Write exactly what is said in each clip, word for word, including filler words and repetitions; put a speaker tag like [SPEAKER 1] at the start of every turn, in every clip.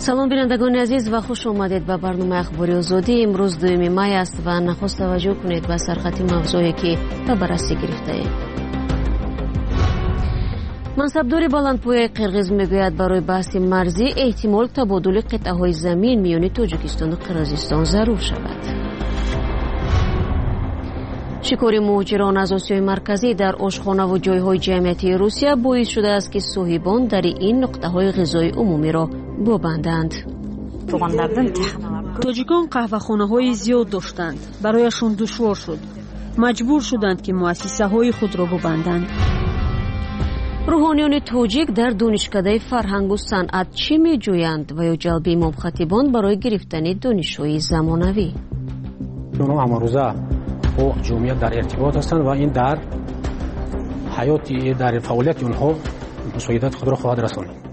[SPEAKER 1] سلام بینندگان عزیز و خوش آمدید به برنامه اخباری آزادی. امروز دوم می است و نخست توجه کنید به سرخط موضوعی که به بررسی گرفته ایم. منصبدار بلندپایه قرغیز میگوید برای بحث مرزی احتمال تبادل قطعه‌های زمین میان تاجیکستان و قرغیزستان ضرور شود. شکار مهاجران از آسیای مرکزی در آشخانه و جایهای جمعیتی روسیه باعث شده است که صاحبان در این نقطه‌های غذای عمومی را ببندند.
[SPEAKER 2] تاجیکان قهوه‌خانه‌های زیاد داشتند. برایشان دشوار شد. مجبور شدند که مؤسسه‌های خود را ببندند.
[SPEAKER 1] روحانیان تاجیک در دانشکده فرهنگ و صنعت چی می‌جویند و یا جلب امام خطیبان برای گرفتن دانش‌های زمانوی؟
[SPEAKER 3] اونها امروزه با جمعیت در ارتباط هستند و این در حیات در فعالیت اونها مساعدت خود را خواهد رساند.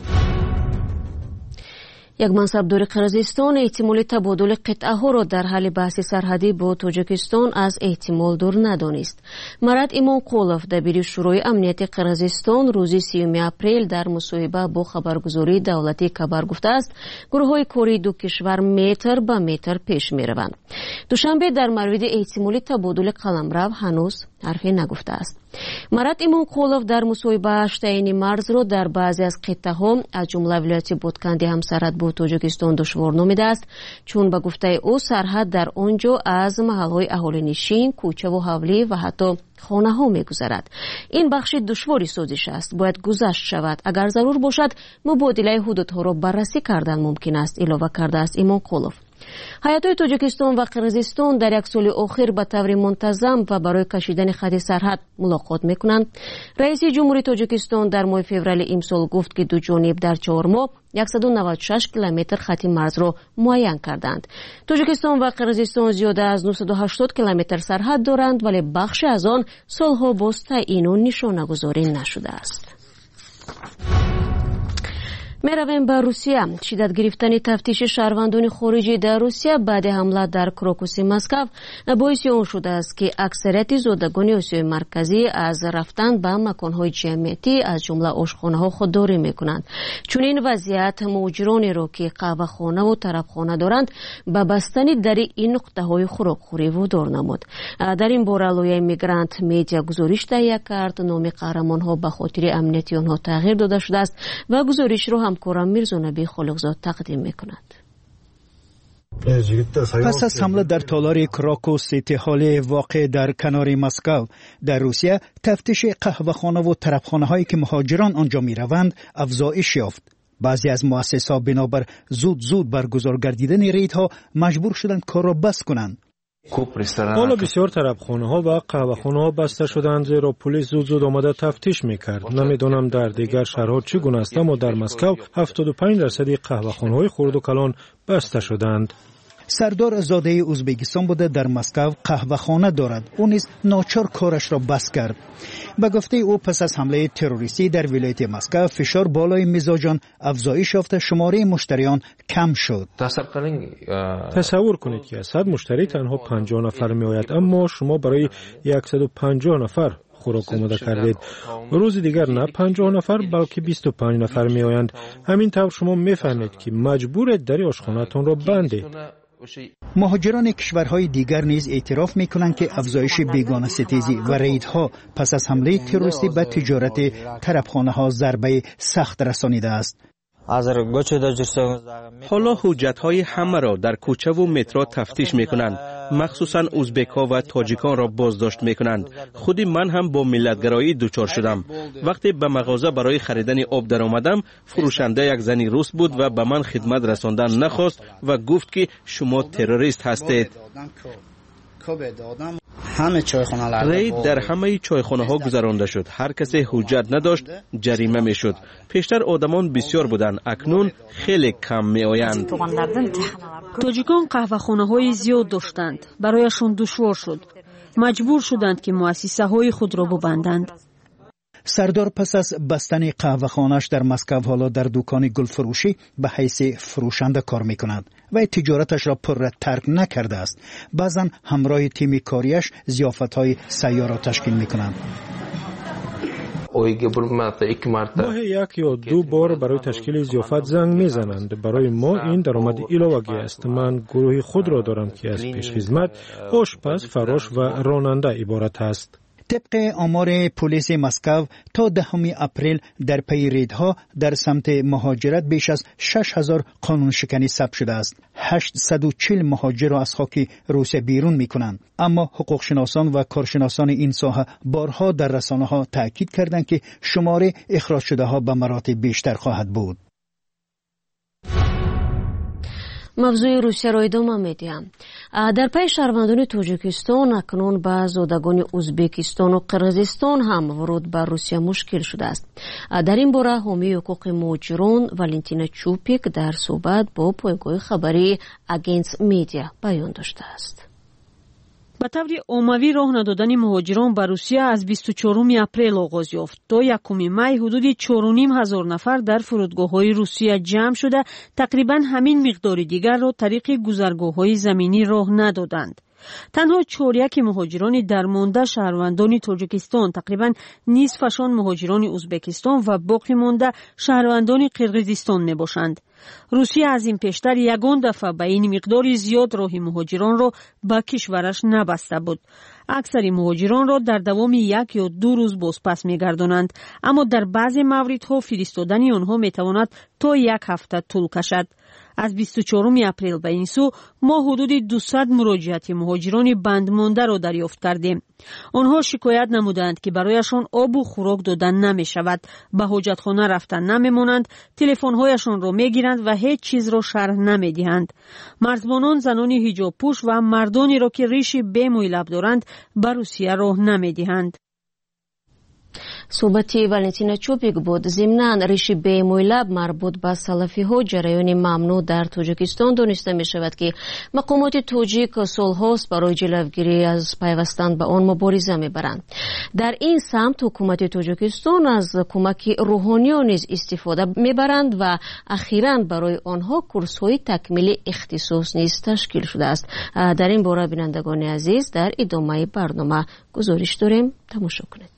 [SPEAKER 1] یک منصبدار قرغیزستان احتمال تبادل قطعه ها را در حل بحث سرحدی با تاجیکستان از احتمال دور ندانست. مراد ایمانقولوف دبیر شورای امنیت قرغیزستان روز سیوم اپریل در مصاحبه با خبرگزاری دولتی خبر گفته است گروه های کاری دو کشور متر به متر پیش می روند. دوشنبه در مورد احتمال تبادل قلمرو هنوز حرفی نگفته است. مراد ایمانقولوف در مصاحبه‌اش تعیین مرز را در بعضی از قطعه ها از جمله ولایت بودکندی همسرحد با تاجیکستان دشوار نامیده است، چون به گفته او سرحد در آنجا از محل‌های اهالی نشین، کوچه و حولی و حتی خانه ها می گذرد. این بخش دشواری سازش است، باید گذشت شود. اگر ضرور باشد مبادله حدودها را بررسی کردن ممکن است، اضافه کرده است ایمانقولوف. هیئت‌های تاجیکستان و قرغیزستان در یک سال اخیر به طور منتظم و برای کشیدن خط سرحد ملاقات میکنند. رئیس جمهوری تاجیکستان در ماه فوریه امسال گفت که دو جانب در چهار ماه صد و نود و شش کیلومتر خط مرز را معین کردند. تاجیکستان و قرغیزستان زیاده از نهصد و هشتاد کیلومتر سرحد دارند، ولی بخش از آن سالها باز تعیین و نشانه‌گذاری نشده است. میرویم به روسیه. شدت گرفتن تفتیش شهروندان خارجی در روسیه بعد حمله در کراکوس مسکو باعث آن شده است که اکثریت زادگان آسیای مرکزی از رفتن به مکانهای جمعیتی از جمله آشخانه‌ها خودداری میکنند. چون این وضعیت مهاجرانی را که قهوه‌خانه و طربخانه دارند به بستن در این نقطه‌های خوراکخوری وادار نمود. در این باره لویه میگرانت میدیا گزارش تهیه کرد. نام قهرمان‌ها به خاطر امنیت آنها تغییر داده شده است و گزارش را همکارم میرزا نبی خالقزاد تقدیم میکند.
[SPEAKER 4] پس از حمله در تالار کراکوس سیتی هال واقع در کنار مسکو در روسیه، تفتیش قهوه‌خانه و طربخانه هایی که مهاجران آنجا می روند افزایش یافت. بعضی از مؤسسات بنابر زود زود برگزار گردیدن ریدها مجبور شدند کار را بس کنند.
[SPEAKER 5] حالا بسیار طربخانه ها و قهوه‌خانه ها بسته شدند، زیرا پلیس زود زود آمده تفتیش میکرد. نمیدونم در دیگر شهرها چگونه است، اما در مسکو هفتاد و پنج درصد قهوه‌خانه های خرد و کلان بسته شدند.
[SPEAKER 4] سردار زاده ازبکستان بوده در مسکو قهوه‌خانه دارد. او نیز ناچار کارش را بس کرد. به گفته او پس از حمله تروریستی در ولایت مسکو فشار بالای مزاجان افزایش یافته، شماره مشتریان کم شد.
[SPEAKER 5] تصور کنید که صد مشتری تنها پنجاه نفر می آید، اما شما برای صد و پنجاه نفر خوراک آماده کردید. روز دیگر نه پنجاه نفر بلکه بیست و پنج نفر می آیند. همین طور شما می فهمید که مجبورید در آشخانه‌تان را بندید.
[SPEAKER 4] مهاجران کشورهای دیگر نیز اعتراف میکنند که افزایش بیگانه ستیزی و ریدها پس از حمله تروریستی به تجارت طربخانه ها ضربه سخت رسانیده است.
[SPEAKER 6] حالا حجت‌های همه را در کوچه و مترو تفتیش می‌کنند، مخصوصاً ازبک‌ها و تاجیکان را بازداشت می‌کنند. خودی من هم با ملت‌گرایی دچار شدم. وقتی به مغازه برای خریدن آب در آمدم، فروشنده یک زنی روس بود و به من خدمت رساندن نخواست و گفت که شما تروریست هستید.
[SPEAKER 7] همه چایخانه
[SPEAKER 6] رید در همه چایخانه ها گذرانده شد. هر کسی حجت نداشت جریمه می شد. پیشتر آدمان بسیار بودند، اکنون خیلی کم می آیند.
[SPEAKER 2] تاجیکان قهوه‌خانه های زیاد داشتند. برایشان دشوار شد. مجبور شدند که مؤسسه های خود را ببندند.
[SPEAKER 4] سردار پس از بستن قهوه‌خانه‌اش در مسکو حالا در دکان گلفروشی به حیث فروشنده کار می‌کند و تجارتش را پر ترک نکرده است. بعضن همراه تیم کاریش ضیافت‌های سیار را تشکیل می‌کنند.
[SPEAKER 5] ماه یک یا دو بار برای تشکیل ضیافت زنگ میزنند. برای ما این درآمد علاوه‌ای است. من گروهی خود را دارم که از پیشخدمت، آشپز، فراش و راننده عبارت است.
[SPEAKER 4] طبق آمار پلیس مسکو تا دهم اپریل در پی ریدها در سمت مهاجرت بیش از شش هزار قانون شکنی ثبت شده است. هشتصد و چهل مهاجر را از خاک روسیه بیرون می کنند. اما حقوق شناسان و کارشناسان این ساحه بارها در رسانه ها تاکید کردند که شمار اخراج شده ها به مراتب بیشتر خواهد بود.
[SPEAKER 1] мавзӯи русияро идома медиҳам. дар паи шаҳрвандони тоҷикистон акнун ба зодагони ӯзбекистону қирғизистон ҳам вуруд ба русия мушкил шудааст. дар ин бора ҳомии ҳуқуқи муҳоҷирон Валентина Чупик дар суҳбат бо пойгоҳи хабарии Агентс Медиа баён доштааст.
[SPEAKER 2] ба таври оммавӣ роҳ надодани муҳоҷирон ба Русия аз бисту чорум апрел оғоз ёфт. То якуми май ҳудуди чору ним ҳазор нафар дар фурудгоҳҳои Русия ҷамъ шуда, тақрибан ҳамин миқдори дигарро тариқи гузаргоҳҳои заминӣ роҳ надоданд. танҳо чоряки муҳоҷирони дармонда шаҳрвандони Тоҷикистон, тақрибан нисфашон муҳоҷирони Ӯзбекистон ва боқӣ монда шаҳрвандони Қирғизистон мебошанд. русия аз ин пештар ягон дафъа ба ин миқдори зиёд роҳи муҳоҷиронро ба кишвараш набаста буд. аксари муҳоҷиронро дар давоми як ё ду рӯз бозпас мегардонанд, аммо дар баъзе мавридҳо фиристодани онҳо метавонад то як ҳафта тӯл кашад. аз бисту чоруми апрел ба ин су мо ҳудуди дусад муроҷиати муҳоҷирони бандмондаро дарёфт кардем. онҳо шикоят намуданд ки барояшон обу хӯрок дода намешавад, ба ҳоҷатхона рафта намемонанд, телефонҳояшонро мегиранд ва ҳеҷ чизро шарҳ намедиҳанд. мардбонон, занони ҳиҷобпӯш ва мардонеро ки риши бемӯйлаб доранд ба Русия роҳ намедиҳанд.
[SPEAKER 1] суҳбати Валентина Чупик буд. зимнан риши бемӯйлаб марбут ба салафиҳо ҷараёни мамнӯъ дар Тоҷикистон дониста мешавад ки мақомоти тоҷик солҳост барои ҷилавгирӣ аз пайвастан ба он мубориза мебаранд. дар ин самт ҳукумати Тоҷикистон аз кӯмаки рӯҳониён низ истифода мебаранд ва ахиран барои онҳо курсҳои такмили ихтисос низ ташкил шудааст. дар ин бора бинандагони азиз дар идомаи барнома гузориш дорем. тамошо кунед.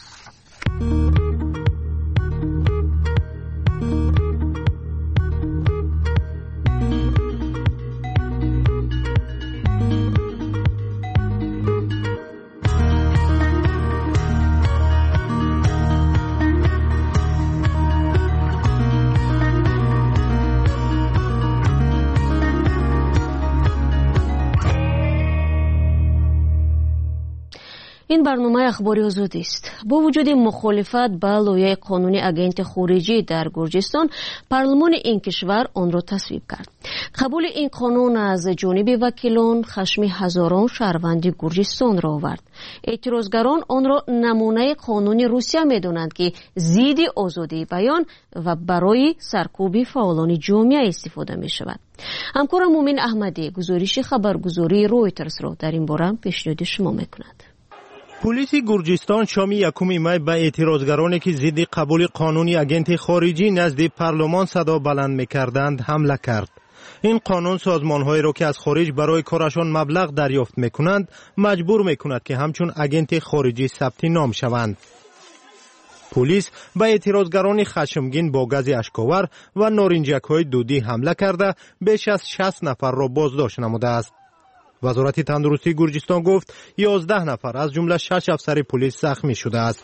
[SPEAKER 1] ин барномаи ахбори озодист. бо вуҷуди мухолифат ба лоиҳаи қонуни агенти хориҷӣ дар Гурҷистон, парлумони ин кишвар онро тасвиб кард. қабули ин қонун аз ҷониби вакилон хашми ҳазорон шаҳрванди Гурҷистонро овард. эътирозгарон онро намунаи қонуни Русия медонанд ки зидди озодии баён ва барои саркӯби фаъолони ҷомеа истифода мешавад. ҳамкорам Мумин Аҳмадӣ гузориши хабаргузории Ройтерсро дар ин бора пешниҳоди шумо мекунад.
[SPEAKER 7] پلیس گرجستان شامی یکم مای به اعتراضگرانی که ضد قبول قانونی اگنت خارجی نزد پارلمان صدا بلند می‌کردند حمله کرد. این قانون سازمان‌هایی را که از خارج برای کارشان مبلغ دریافت می‌کنند مجبور می‌کند که همچون اگنت خارجی ثبت نام شوند. پلیس به اعتراضگران خشمگین با گاز اشک‌آور و نارنجک‌های دودی حمله کرده بیش از شصت نفر را بازداشت نموده است. وزارت تندرستی گرجستان گفت یازده نفر از جمله شش افسر پلیس زخمی شده است.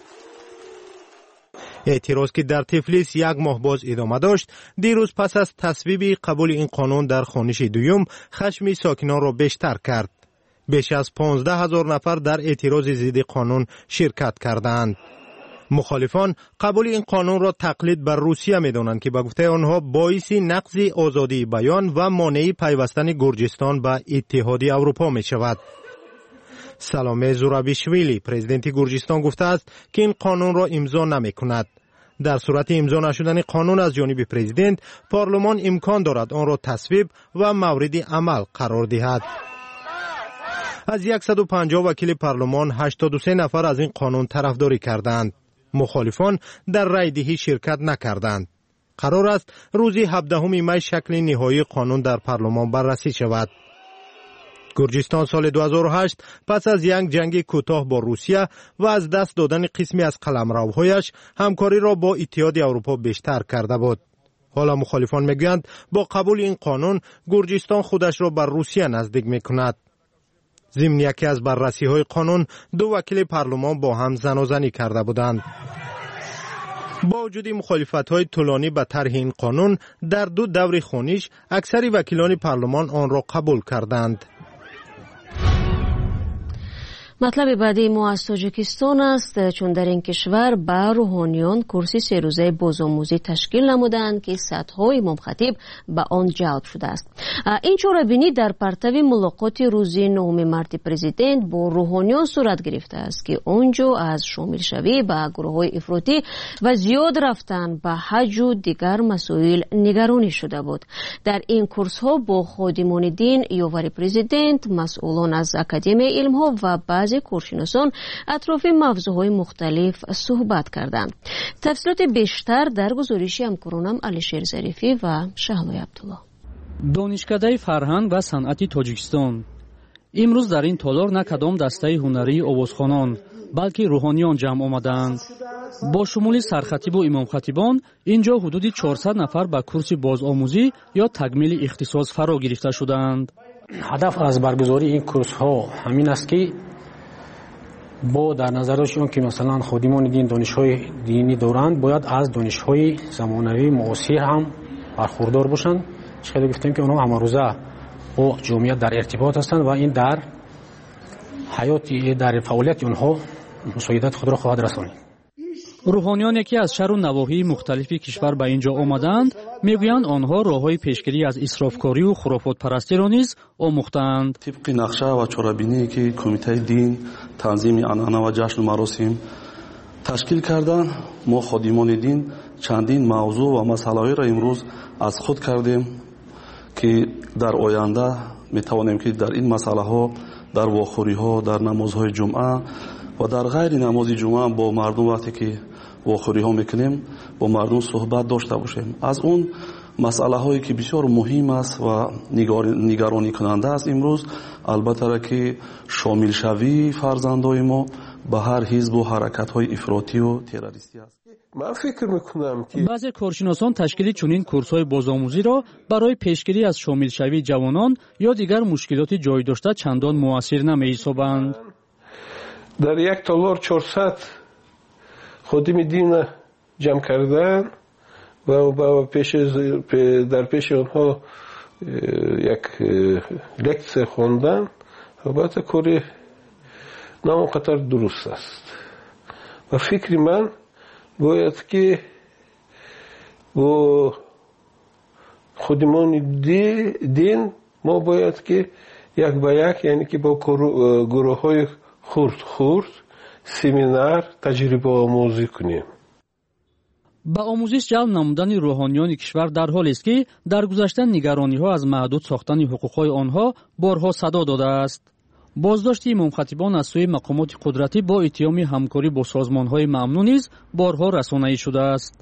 [SPEAKER 7] اعتراض که در تفلیس یک ماه باز ادامه داشت، دیروز پس از تصویب قبول این قانون در خوانش دوم خشم ساکنان را بیشتر کرد. بیش از پانزده هزار نفر در اعتراض ضد قانون شرکت کردند. مخالفان قبول این قانون را تقلید بر روسیه می‌دانند که به گفته آنها باعث نقض آزادی بیان و مانع پیوستن گرجستان به اتحادیه اروپا می‌شود. سلامه زورابیشویلی پرزیدنت گرجستان گفته است که این قانون را امضا نمی‌کند. در صورت امضا نشدن قانون از جانب پرزیدنت، پارلمان امکان دارد آن را تصویب و مورد عمل قرار دهد. از صد و پنجاه وکیل پارلمان هشتاد و سه نفر از این قانون طرفداری کردند. مخالفان در رای دهی شرکت نکردند. قرار است روز هفدهم می شکل نهایی قانون در پارلمان بررسی شود. گرجستان سال دو هزار و هشت پس از یک جنگ کوتاه با روسیه و از دست دادن قسمی از قلمروهایش همکاری را با اتحاد اروپا بیشتر کرده بود. حالا مخالفان میگویند با قبول این قانون گرجستان خودش را بر روسیه نزدیک میکند. ضمن یکی از بررسی های قانون دو وکیل پارلمان با هم زنازنی کرده بودند. با وجود مخالفت های طولانی به طرح این قانون در دو دور خونیش اکثر وکیلان پارلمان آن را قبول کردند.
[SPEAKER 1] مطلب بعدی ما از تاجیکستان است، چون در این کشور به روحانیان کورسی سه روزه بازآموزی تشکیل نمودند که صدها امام خطیب به آن جلب شده است. این چاره‌بینی در پرتو ملاقات روزی نهم مارت پرزیدنت با روحانیان صورت گرفته است که آنجا از شامل شوی به گروه‌های افراطی و زیاد رفتن به حج و دیگر مسائل نگرانی شده بود. در این کورس‌ها با خادمان دین یاور پرزیدنت، مسئولان از اکادمی علم‌ها و بعضی کارشناسان اطراف موضوعهای مختلف صحبت کردند. تفصیلات بیشتر در گزارش همکارانم علیشیر ظریفی و شهلای عبدالله.
[SPEAKER 8] دانشکده فرهنگ و صنعت تاجیکستان. امروز در این تالار نه کدام دسته هنری آوازخوانان بلکه روحانیان جمع آمدند. با شمول سرخطیب و امام خطیبان اینجا حدود چهارصد نفر به کورس بازآموزی یا تکمیل اختصاص فرا گرفته شدند.
[SPEAKER 3] هدف از برگزاری این کورس ها همین است که با در نظر داشتیم که مثلا خادمان دین دانش‌های دینی دارند باید از دانش‌های زمانوی معاصر هم برخوردار باشند. چقدر گفتیم که اونها همروزه با جامعه در ارتباط هستند و این در حیات در فعالیت اونها مساعدت خود را خواهد رسانید.
[SPEAKER 8] روحانیان که از شهر و نواحی مختلف کشور به اینجا آمدند میگویند آنها راههای پیشگیری از اسرافکاری و خرافات پرستی را نیز آموختند.
[SPEAKER 9] طبق نقشه و چاره‌بینی که کمیته دین تنظیم عنعنه و جشن و مراسم تشکیل کردند، ما خادمان دین چندین موضوع و مسائلی را امروز از خود کردیم که در آینده میتوانیم که در این مسئله ها، در واخوری ها، در نمازهای جمعه و در غیر نماز جمعه با مردم وقتی که واخوری ها میکنیم با مردم صحبت داشته باشیم. از اون مسئله هایی که بسیار مهم است و نگرانی کننده است امروز، البته که شامل شوی فرزندای ما به هر حزب و حرکت های افراطی و تروریستی است.
[SPEAKER 10] من فکر میکنم که
[SPEAKER 8] بعضی کارشناسان تشکیل چنین کورس‌های بازآموزی را برای پیشگیری از شامل شوی جوانان یا دیگر مشکلات جای داشته چندان مؤثر نمی‌حسابند.
[SPEAKER 10] در یک تالار چهارصد خادم دین جمع کردن و پیش در پیش آنها یک لکچر خواندن. البته کاری ناقدر درست است و فکر من باید که با خادمان دین ما باید که یک به یک، یعنی که با گروه های خورد خورد سمینار تجربه آموزی کنیم.
[SPEAKER 8] با آموزش جلب نمودن روحانیان کشور در حالی است که در گذشته نگرانی ها از محدود ساختن حقوق های آنها بارها صدا داده است. بازداشت امام خطیبان از سوی مقامات قدرتی با اتهام همکاری با سازمان های ممنوع نیز بارها رسانه‌ای شده است.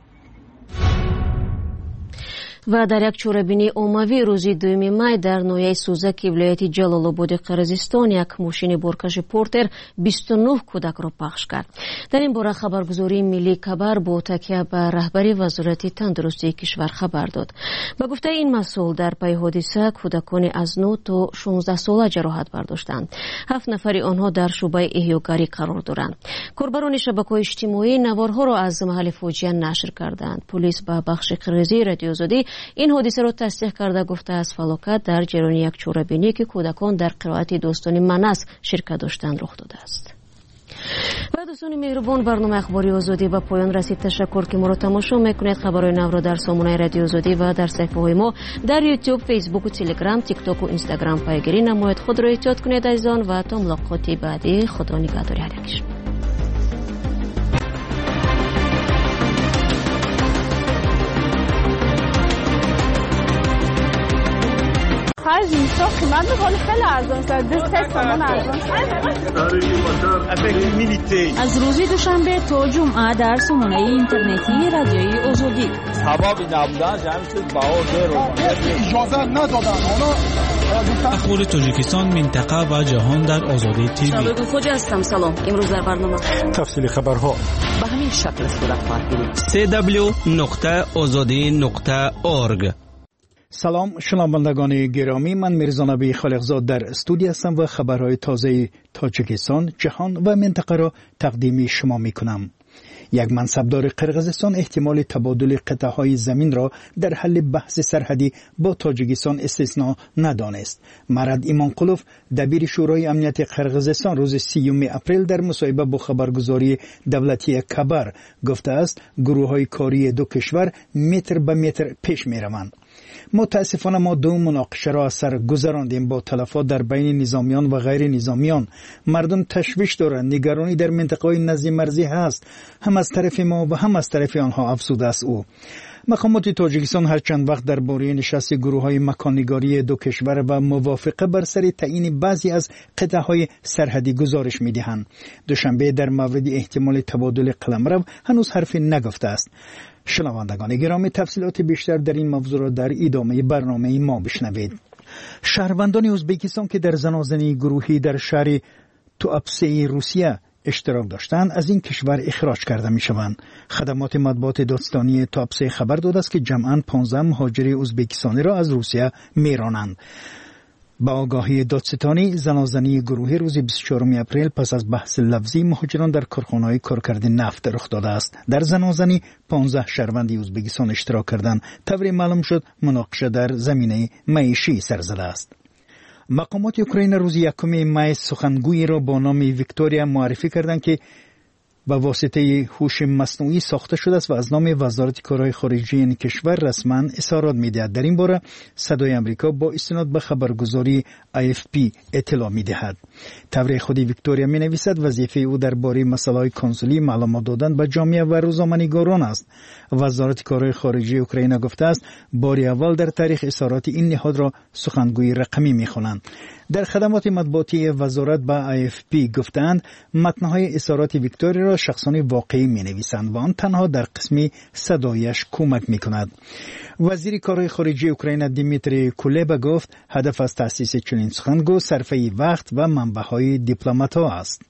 [SPEAKER 1] و در یک چاره‌بینی عمومی روزی دوم مای در ناحیه سوزک ولایت جلال‌آباد قرقیزستان یک ماشین بارکش پورتر بیست و نه کودک را پخش کرد. در این باره خبرگزاری ملی خبر با تکیه به رهبری وزارت تندرستی کشور خبر داد. به گفته این مسئول در پی حادثه کودکان از نه تا شانزده ساله جراحت برداشتند. هفت نفر آنها در شعبه احیاگری قرار دارند. کاربران شبکه‌های اجتماعی نوارها را از محل فاجعه نشر کردند. پلیس به بخش قرقیزی رادیو آزادی این حادثه را تصدیق کرده گفته از فلاکت در جریان یک چاره‌بینی که کودکان در قرائت داستان منس شرکت داشتند رخ داده است. و دوستان مهربان، برنامه اخباری آزادی به پایان رسید. تشکر که ما را تماشا میکنید. خبرهای نو را در سامانه رادیو آزادی و در صفحه های ما در یوتیوب، فیسبوک و تلگرام، تیک تاک و اینستاگرام پیگیری نمایید. خود را احتیاط کنید عزیزان و تا ملاقاتی بعدی. خدا نگهدار هر یک.
[SPEAKER 11] خرج میشه قیمت بخوری خیلی ارزان شد. دو سه تومن ارزان شد.
[SPEAKER 2] از روزی دوشنبه تا جمعه در سامانه اینترنتی رادیوی آزادی.
[SPEAKER 12] سبب نبودن جمع شد بها دو رو
[SPEAKER 13] اجازه ندادن. حالا
[SPEAKER 12] اخبار تاجیکستان، منطقه و جهان در آزادی تیوی.
[SPEAKER 13] شبکه خوج هستم. سلام. امروز در برنامه
[SPEAKER 5] تفصیل خبرها
[SPEAKER 13] به همین شکل صورت خواهد گرفت.
[SPEAKER 6] سی دبلیو نقطه آزادی نقطه اورگ.
[SPEAKER 4] سلام شنوندگان گرامی، من میرزا نبی خالقزاد در استودیو هستم و خبرهای تازه تاجیکستان، جهان و منطقه را تقدیم شما میکنم. یک منصبدار قرقیزستان احتمال تبادل قطعه‌های زمین را در حل بحث سرحدی با تاجیکستان استثنا ندانست. مراد ایمانقلوف دبیر شورای امنیت قرقیزستان روز سیوم اپریل در مصاحبه با خبرگزاری دولتی کبر گفته است گروه‌های کاری دو کشور متر به متر پیش می‌روند. متاسفانه ما دو مناقشه را از سر گذراندیم با تلفات در بین نظامیان و غیر نظامیان. مردم تشویش دارند، نگرانی در منطقه نزدیک مرزی هست، هم از طرف ما و هم از طرف آنها افزوده است او. مقامات تاجیکستان هر چند وقت درباره نشست گروه‌های مکان‌نگاری دو کشور و موافقه بر سر تعیین بعضی از قطعه‌های سرحدی گزارش می‌دهند. دوشنبه در مورد احتمال تبادل قلمرو هنوز حرفی نگفته است. شنوندگان گرامی، تفصیلات بیشتر در این موضوع را در ادامه برنامه ما بشنوید. شهروندان ازبکستان که در زنازنی گروهی در شهر توپسه روسیه اشتراک داشتند از این کشور اخراج کرده می شوند. خدمات مطبوعات دادستانی توپسه خبر داده است که جمعاً پانزده مهاجر ازبکستانی را از روسیه می رانند. با آگاهی دادستانی، زنازنی گروهی روز بیست و چهارم اپریل پس از بحث لفظی مهاجران در کارخانه‌های کارکرد نفت رخ داده است. در زنازنی پانزده شهروند ازبکستان اشتراک کردند. طوری معلوم شد مناقشه در زمینه معیشی سر زده است. مقامات اوکراین روز یکم می سخنگویی را با نام ویکتوریا معرفی کردند که با واسطه هوش مصنوعی ساخته شده است و از نام وزارت کارهای خارجه این کشور رسما اظهارات می‌دهد. در این باره صدای آمریکا با استناد به خبرگزاری آی اف پی اطلاع می‌دهد. تبریک خود ویکتوریا می‌نویسد وظیفه او درباره مسائل کنسولی معلومات دادن به جامعه و روزنامه‌نگاران است. وزارت کارهای خارجه اوکراین گفته است بار اول در تاریخ اظهارات این نهاد را سخنگوی رقمی می‌خوانند. در خدمات مطبوعاتی وزارت با آی اف پی گفتند متن‌های اظهارات ویکتوریا را شخصان واقعی می‌نویسند و آن تنها در قسمی صدایش کمک می‌کند. وزیر کارهای خارجه اوکراین دیمیتری کولبا گفت هدف از تأسیس چنین سخنگو صرفه وقت و منبع‌های دیپلمات‌ها است.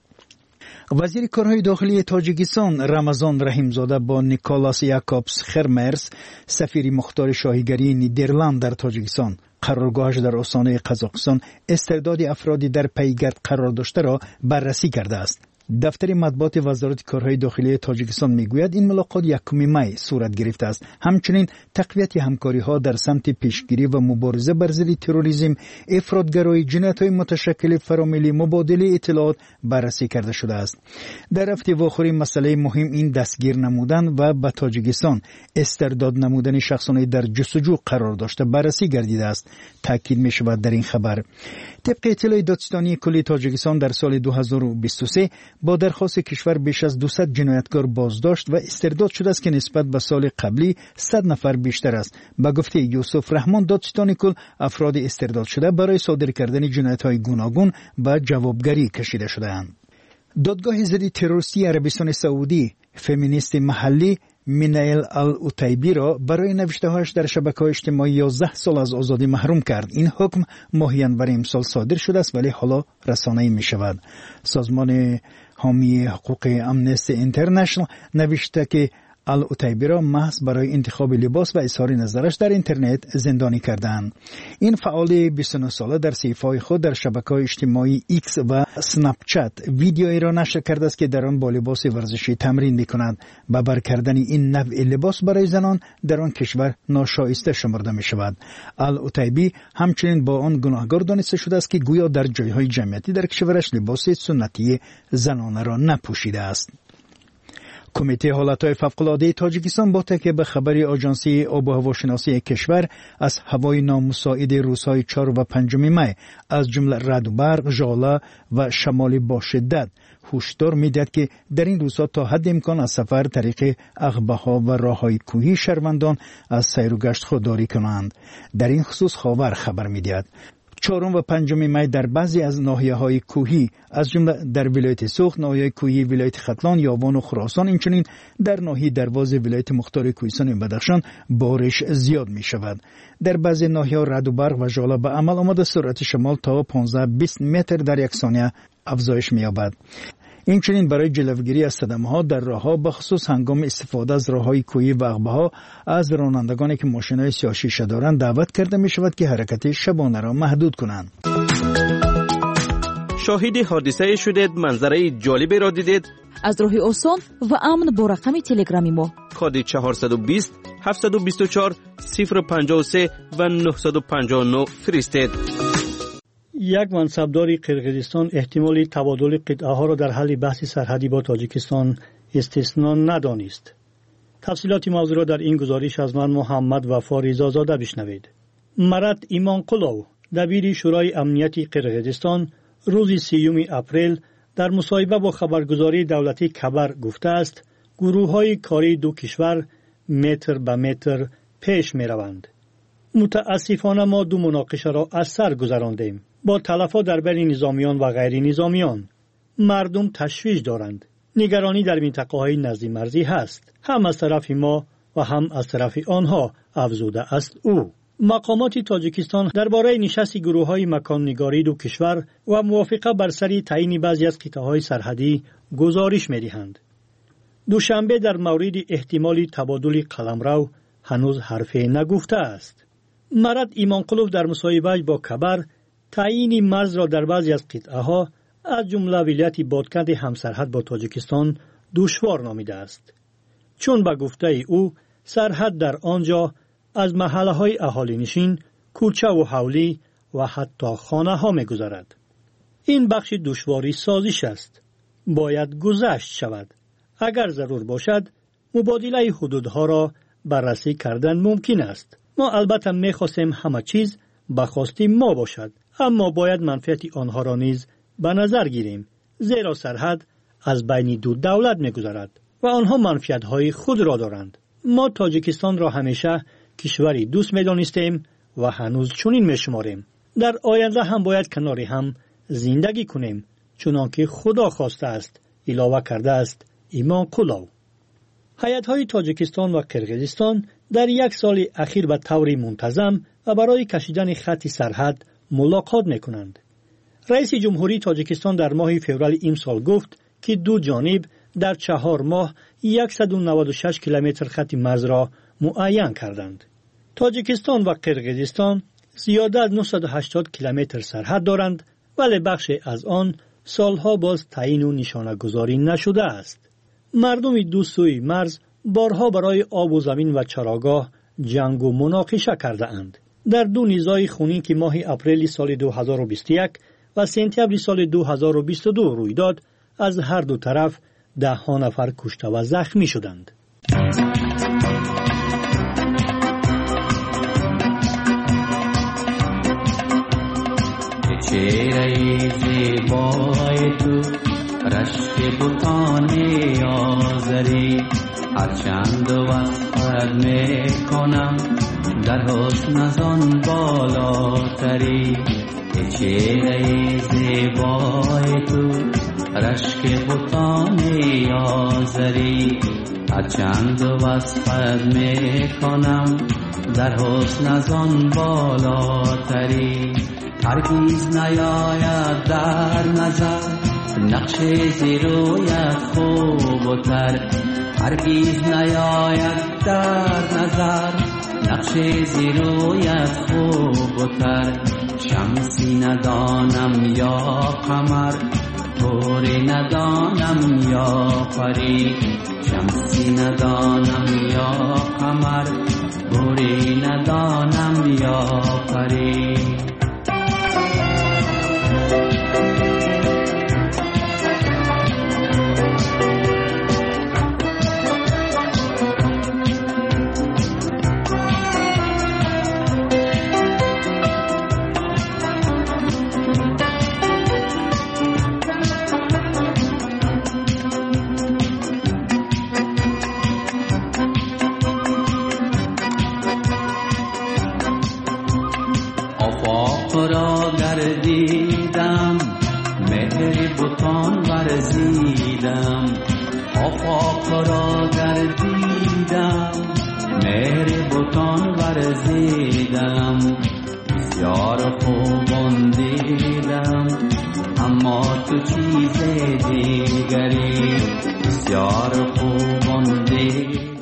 [SPEAKER 4] وزیر کارهای داخلی تاجیکستان رمضان رحیمزاده با نیکولاس یاکوبس خرمرس سفیر مختار شاهیگری نیدرلند در تاجیکستان قرارگاهش در استان قزاقستان استرداد افرادی در پیگرد قرار داشته را بررسی کرده است. دفتر مطبوعات وزارت کارهای داخلی تاجیکستان میگوید این ملاقات یکم می صورت گرفته است. همچنین تقویت همکاری‌ها در سمت پیشگیری و مبارزه بر ضد تروریسم، افراطگرایی، جنایت‌های متشکل فراملی، مبادله اطلاعات بررسی کرده شده است. در هفته اخیر مسئله مهم این دستگیر نمودن و به تاجیکستان استرداد نمودن شخصانی در جستجو قرار داشته بررسی گردیده است. تاکید می‌شود در این خبر. طبق اطلاع دادستانی کلی تاجیکستان در سال دو هزار و بیست و سه با درخواست کشور بیش از دویست جنایتکار بازداشت و استرداد شده است که نسبت به سال قبلی صد نفر بیشتر است. به گفته یوسف رحمان دادستان کل افراد استرداد شده برای صادر کردن جنایت‌های گوناگون به جوابگری کشیده شده‌اند. دادگاه ضد تروریستی عربستان سعودی فمینیست محلی مینایل الاوتیبی را برای نوشته‌هایش در شبکه‌های اجتماعی یازده سال از آزادی محروم کرد. این حکم ماه ینور امسال صادر شده است ولی حالا رسانه‌ای می‌شود. سازمان حامی حقوق امنستی اینترنشنال نوشته که الاوتیبی را محض برای انتخاب لباس و اظهار نظرش در اینترنت زندانی کردند. این فعال بیست و نه ساله در صفحه‌های خود در شبکه‌های اجتماعی ایکس و اسنپ چت ویدیویی را نشر کرده است که در آن با لباس ورزشی تمرین می‌کند. با بر کردن این نوع لباس برای زنان در آن کشور ناشایسته شمرده می‌شود. الاوتیبی همچنین با آن گناهکار دانسته شده است که گویا در جای‌های جمعیتی در کشورش لباس سنتی زنانه را نپوشیده است. کمیته حالتهای فوق‌العاده تاجیکستان با تکیه به خبری آژانسی آب و هواشناسی کشور از هوای نامساعد روزهای چهار و پنج می از جمله رعد و برق، ژاله و شمال با شدت هشدار می‌دهد که در این روزها تا حد امکان از سفر طریق عقبه‌ها و راه‌های کوهی شهروندان از سیر و گشت خودداری کنند. در این خصوص خاور خبر می‌دهد چهارم و پنجم می در بعضی از ناحیه‌های کوهی از جمله در ولایت سوخت، ناحیه کوهی ولایت ختلان، یاوان و خراسان، اینچنین در ناحیه دروازه ولایت مختار کوهستان و بدخشان بارش زیاد می شود. در بعضی ناحیه‌ها رعد و برق و ژاله به عمل آمده، سرعت شمال تا پانزده بیست متر در یک ثانیه افزایش می یابد. اینچنین برای جلوگیری از صدمه‌ها در راه‌ها بخصوص هنگام استفاده از راه‌های کوهی و عقبه‌ها از رانندگانی که ماشین‌های سیاه‌شیشه دارند دعوت کرده می‌شود که حرکت شبانه را محدود کنند.
[SPEAKER 6] شاهد حادثه شدید، منظره جالبی را دیدید؟
[SPEAKER 13] از راه آسان و امن با رقم تلگرامی ما
[SPEAKER 6] کد چهارصد و بیست هفتصد و بیست و چهار صفر پنجاه و سه و نهصد و پنجاه و نه فرستید.
[SPEAKER 14] یک منصبدار قرقیزستان احتمال تبادل قطعه ها را در حل بحث سرحدی با تاجیکستان استثنا ندانست. تفصیلات موضوع را در این گزارش از من محمد وفا رضازاده بشنوید. مراد ایمانقلو، دبیر شورای امنیتی قرقیزستان، روز سیوم اپریل در مصاحبه با خبرگزاری دولتی خبر گفته است گروه های کاری دو کشور متر به متر پیش می روند. متاسفانه ما دو مناقشه را از سر گذراندیم با تلفات در بین نظامیان و غیر نظامیان. مردم تشویش دارند. نگرانی در منطقه های نزدی مرزی هست، هم از طرف ما و هم از طرف آنها، افزوده است او. مقامات تاجیکستان درباره نشست گروه های مکان نگاری دو کشور و موافقه بر سری تعیین بعضی از قطعه های سرحدی گزارش می دهند. دوشنبه در مورد احتمال تبادل قلمرو هنوز حرفی نگفته است. مراد ایمانقلو در مصاحبه با خبر تعیین مرز را در بعضی از قطعه ها از جمله ولایت بادکند همسرحد با تاجیکستان دشوار نامیده است، چون به گفته او سرحد در آنجا از محله های اهالی نشین، کوچه و حولی و حتی خانه ها می گذرد. این بخش دشواری سازش است. باید گذشت شود. اگر ضرور باشد مبادله حدودها را بررسی کردن ممکن است. ما البته می خواستیم همه چیز به خواسته ما باشد، اما باید منفعت آنها را نیز به نظر گیریم، زیرا سرحد از بین دو دولت می گذرد و آنها منفعت های خود را دارند. ما تاجیکستان را همیشه کشوری دوست می دانستیم و هنوز چنین می شماریم. در آینده هم باید کناری هم زندگی کنیم، چنانکه خدا خواسته است، علاوه کرده است ایمانقلو. هیئت‌های تاجیکستان و قرقیزستان در یک سال اخیر به طور منتظم و برای کشیدن خط سرحد ملاقات می‌کنند. رئیس جمهوری تاجیکستان در ماه فوریه امسال گفت که دو جانب در چهار ماه صد و نود و شش کیلومتر خط مرز را معین کردند. تاجیکستان و قرقیزستان زیاده از نهصد و هشتاد کیلومتر سرحد دارند، ولی بخش از آن سالها باز تعیین و نشانه گذاری نشده است. مردم دو سوی مرز بارها برای آب و زمین و چراگاه جنگ و مناقشه کرده اند. در دو نزاع خونین که ماه اپریل سال دو هزار و بیست و یک و سپتامبر سال دو هزار و بیست و دو روی داد، از هر دو طرف ده ها نفر کشته و زخمی شدند.
[SPEAKER 15] چهره زیبای تو رشک بوتان آذری، هرچند وصفت میکنم در حسن از آن بالاتری. چهره زیبای تو رشک بوتان آذری، هرچند وصفت میکنم در حسن از آن بالاتری. هرگیز نیاید در نظر نقش زیرویت خوب و تر، هرگیز نیاید در نظر نقش زیرویت خوب و تر. شمسی ندانم یا قمر، طوری ندانم یا پری. شمسی ندانم یا قمر، طوری ندانم یا پری. مهر بتان ورزیدم آفاق را گردیدم مهر بتان ورزیدم بسیار خوبان دیدم اما تو چیز دیگری بسیار خوبان دیدم.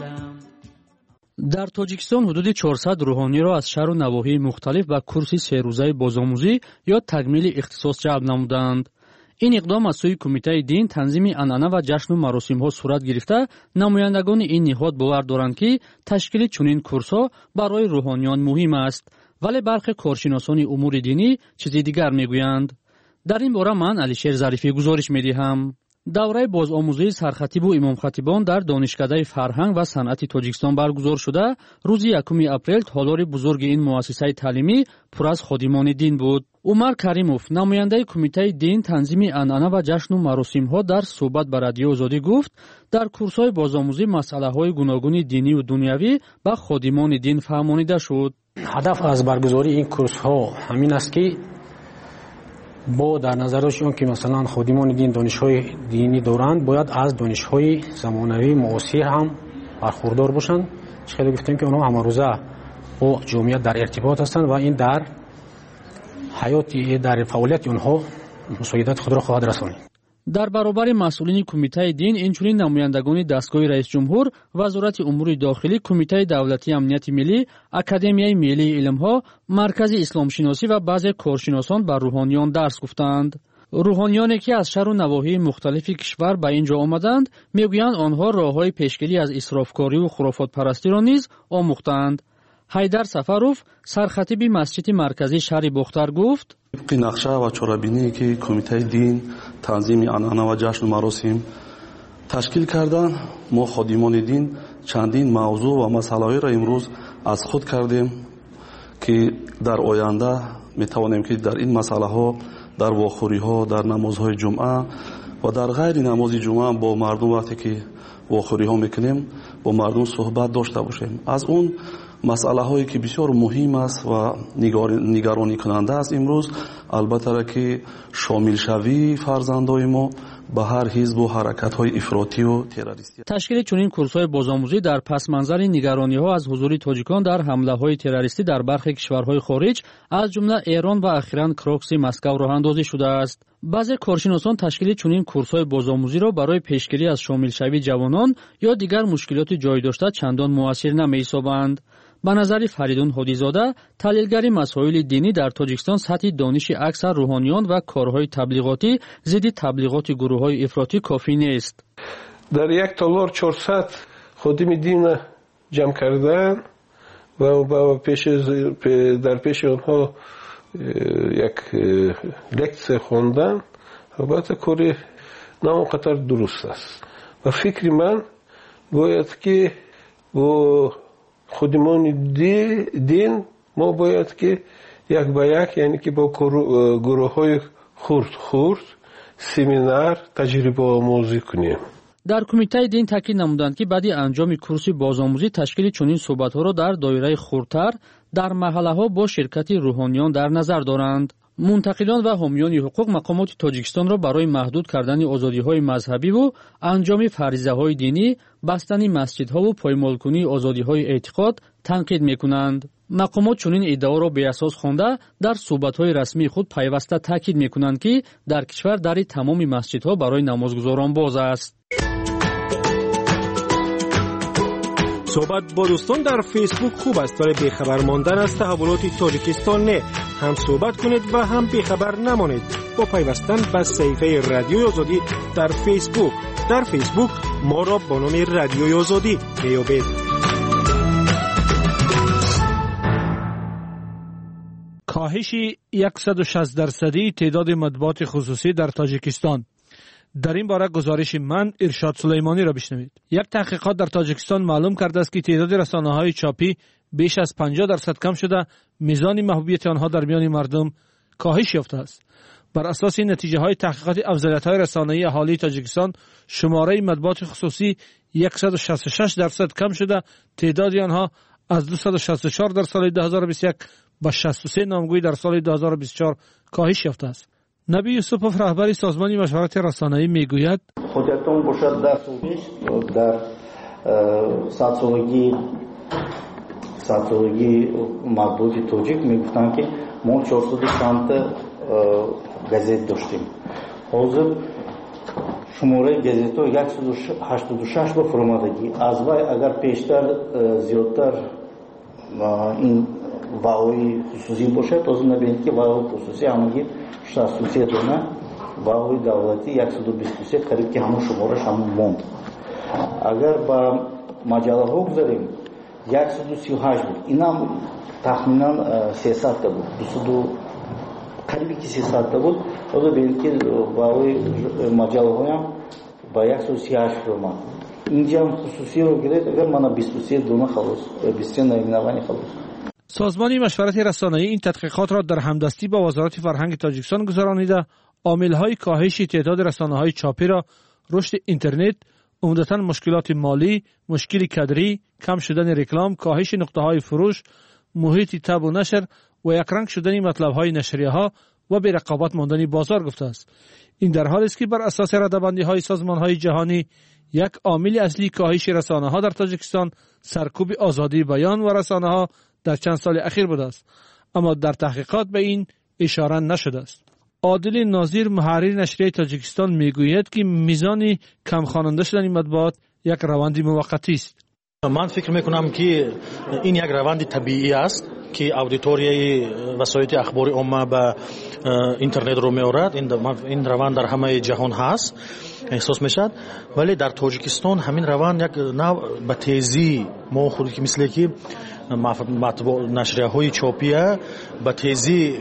[SPEAKER 8] در تاجیکستان حدود چهارصد روحانی را از شهر و نواحی مختلف به کورس سه روزه بازآموزی یا تکمیل اختصاص جلب نمودند. این اقدام از سوی کمیته دین تنظیم عنعنه و جشن و مراسم ها صورت گرفته. نمایندگان این نهاد باور دارند که تشکیل چنین کورس ها برای روحانیان مهم است، ولی برخی کارشناسان امور دینی چیزی دیگر میگویند. در این باره من علیشیر ظریفی گزارش میدهم. دوره بازآموزی سرخطیب و امام خطیبان در دانشکده فرهنگ و صنعت تاجیکستان برگزار شده. روز یکم اپریل تالار بزرگ این مؤسسه تعلیمی پر از خادمان دین بود. عمر کریموف نماینده کمیته دین تنظیم عنعنه و جشن و مراسم ها در صحبت با رادیو آزادی گفت در کورس های بازآموزی مسئله های گوناگون دینی و دنیوی به خادمان دین فهمانیده شد.
[SPEAKER 3] هدف از برگزاری این کورس ها همین است که با در نظرش اون که مثلا خادمان دین دانش‌های دینی دارند باید از دانش‌های زمانوی معاصر هم برخوردار باشند. خیلی گفتیم که اونها همه روزه با جمعیت در ارتباط هستند و این در حیات در فعالیت اونها مساعدت خود را خواهد رسانید.
[SPEAKER 8] در برابر مسئولین کمیته دین اینچنین نمایندگان دستگاه رئیس جمهور، وزارت امور داخلی، کمیته دولتی امنیت ملی، اکادمیای ملی علم‌ها، مرکز اسلام شناسی و بعضی کارشناسان بر روحانیان درس گفتند. روحانیانی که از شهر و نواحی مختلف کشور به اینجا آمدند میگویند آنها راه‌های پیشگیری از اسرافکاری و خرافات پرستی را نیز آموختند. حیدر سفروف سرخطیب مسجد مرکزی شهر بختر گفت
[SPEAKER 9] طبق نقشه و چاره‌بینی که کمیته دین تنظیم عنعنه و جشن و مراسم تشکیل کردن، ما خادمان دین چندین موضوع و مسائلی را امروز از خود کردیم که در آینده میتوانیم که در این مسئله ها در واخوری ها، در نمازهای جمعه و در غیر نماز جمعه با مردم وقتی که واخوری ها میکنیم با مردم صحبت داشته باشیم. از اون مسئله هایی که بسیار مهم است و نگرانی کننده است امروز البته که شامل شوی فرزندای ما به هر حزب و حرکت های افراطی و تروریستی.
[SPEAKER 8] تشکیل چنین کورس های بازآموزی در پس منظر نگرانی ها از حضور تاجیکان در حمله های تروریستی در برخی کشورهای خارج از جمله ایران و اخیراً کراکس مسکو راه اندازی شده است. بعضی کارشناسان تشکیل چنین کورس های بازآموزی را برای پیشگیری از شامل شوی جوانان یا دیگر مشکلات جای داشته چندان موثر نمی‌یابند. به نظر فریدون هادیزاده، تحلیلگر مسائل دینی در تاجیکستان سطح دانش اکثر روحانیان و کارهای تبلیغاتی ضد تبلیغات گروه‌های افراطی کافی نیست.
[SPEAKER 10] در یک تالار چهارصد خادم دین جمع کردن و پیش در پیش آنها یک لکچر خواندن. البته کاری ناقدر درست است و فکر من باید که با خادمان دین ما باید که یک به یک یعنی که با گروه های خورد خورد سمینار تجربه آموزی کنیم.
[SPEAKER 8] در کمیته دین تاکید نمودند که بعد انجام کورس بازآموزی تشکیل چنین صحبت ها را در دایره خردتر در محله ها با شرکت روحانیان در نظر دارند. منتقدان و حامیان حقوق مقامات تاجیکستان را برای محدود کردن آزادی های مذهبی و انجام فریضه های دینی، بستن مسجدها و پایمال کنی آزادی های اعتقاد تنقید میکنند. مقامات چنین ادعا را به اساس خوانده در صحبت های رسمی خود پیوسته تاکید میکنند که در کشور در تمام مسجدها برای نمازگزاران باز است.
[SPEAKER 5] صحبت با دوستان در فیسبوک خوب است ولی بیخبر ماندن از تحولات تاجیکستان نه. هم صحبت کنید و هم بیخبر نمانید با پیوستن به صفحه رادیوی آزادی در فیسبوک. در فیسبوک ما را با نام رادیوی آزادی میابید.
[SPEAKER 12] کاهش صد و شصت درصدی تعداد مطبوعات خصوصی در تاجیکستان. در این باره گزارش من ارشاد سلیمانی را بشنوید. یک تحقیقات در تاجیکستان معلوم کرده است که تعداد رسانه‌های چاپی بیش از پنجاه درصد کم شده، میزان محبوبیت آنها در میان مردم کاهش یافته است. بر اساس این نتیجه های تحقیقات افضلیت‌های رسانه‌ای اهالی تاجیکستان، شماره مطبوعات خصوصی صد و شصت و شش درصد کم شده، تعداد آنها از دویست و شصت و چهار در سال دو هزار و بیست و یک به شصت و سه نامگوی در سال دو هزار و بیست و چهار کاهش یافته است. نبی یوسفوف رهبر سازمان مشورت رسانه‌ای میگوید
[SPEAKER 16] خودتون باشد در سویش در ساتولوژی ساتولوژی مطبوعات توجیک میگفتن که ما چهارصد و چند تا گازت داشتیم. حاضر شماره گازت‌ها صد و هشتاد و شش با فرمودگی از وای اگر پیشتر زیادتر این واوی خصوصی باشه تازه نبینید که واوی خصوصی همونگی شصت و سه دونه واوی دولتی صد و بیست و سه قریب که همون شمارش همون موند. اگر با مجله ها بگذاریم صد و سی و هشت بود. این هم تخمینا سیصد تا بود. دویست و قریبی که سیصد تا بود. تازه ببینید که واوی مجله ها هم با صد و سی و هشت اومد. اینجا هم خصوصی رو گرفت اگر من بیست و سه دونه خلاص بیست و سه نوینوانی خلاص.
[SPEAKER 12] سازمان مشورت رسانه‌ای این تحقیقات را در همدستی با وزارت فرهنگ تاجیکستان گذرانیده عامل‌های کاهش تعداد رسانه‌های چاپی را رشد اینترنت، عمدتاً مشکلات مالی، مشکل کادری، کم شدن رکلام، کاهش نقطه‌های فروش، محیط تب و نشر و یکرنگ شدن مطلب‌های نشریه‌ها و بی رقابت ماندن بازار گفته است. این در حالی است که بر اساس رده‌بندی‌های سازمان‌های جهانی یک عامل اصلی کاهش رسانه‌ها در تاجیکستان سرکوب آزادی بیان و رسانه‌ها در چند سال اخیر بوده است، اما در تحقیقات به این اشاره نشده است. عادل ناظر محرر نشریه تاجیکستان میگوید که میزان کم خواننده شدن مطبوعات یک روند موقتی است.
[SPEAKER 17] من فکر میکنم که این یک روند طبیعی است که اودیتوریای وسایل اخبار عامه به اینترنت رو میآورد. این روند در همه جهان هست، احساس میشد، ولی در تاجیکستان همین روند یک نوع به تیزی ما خودی که مثل که مطبوع نشریه های چاپیه به تیزی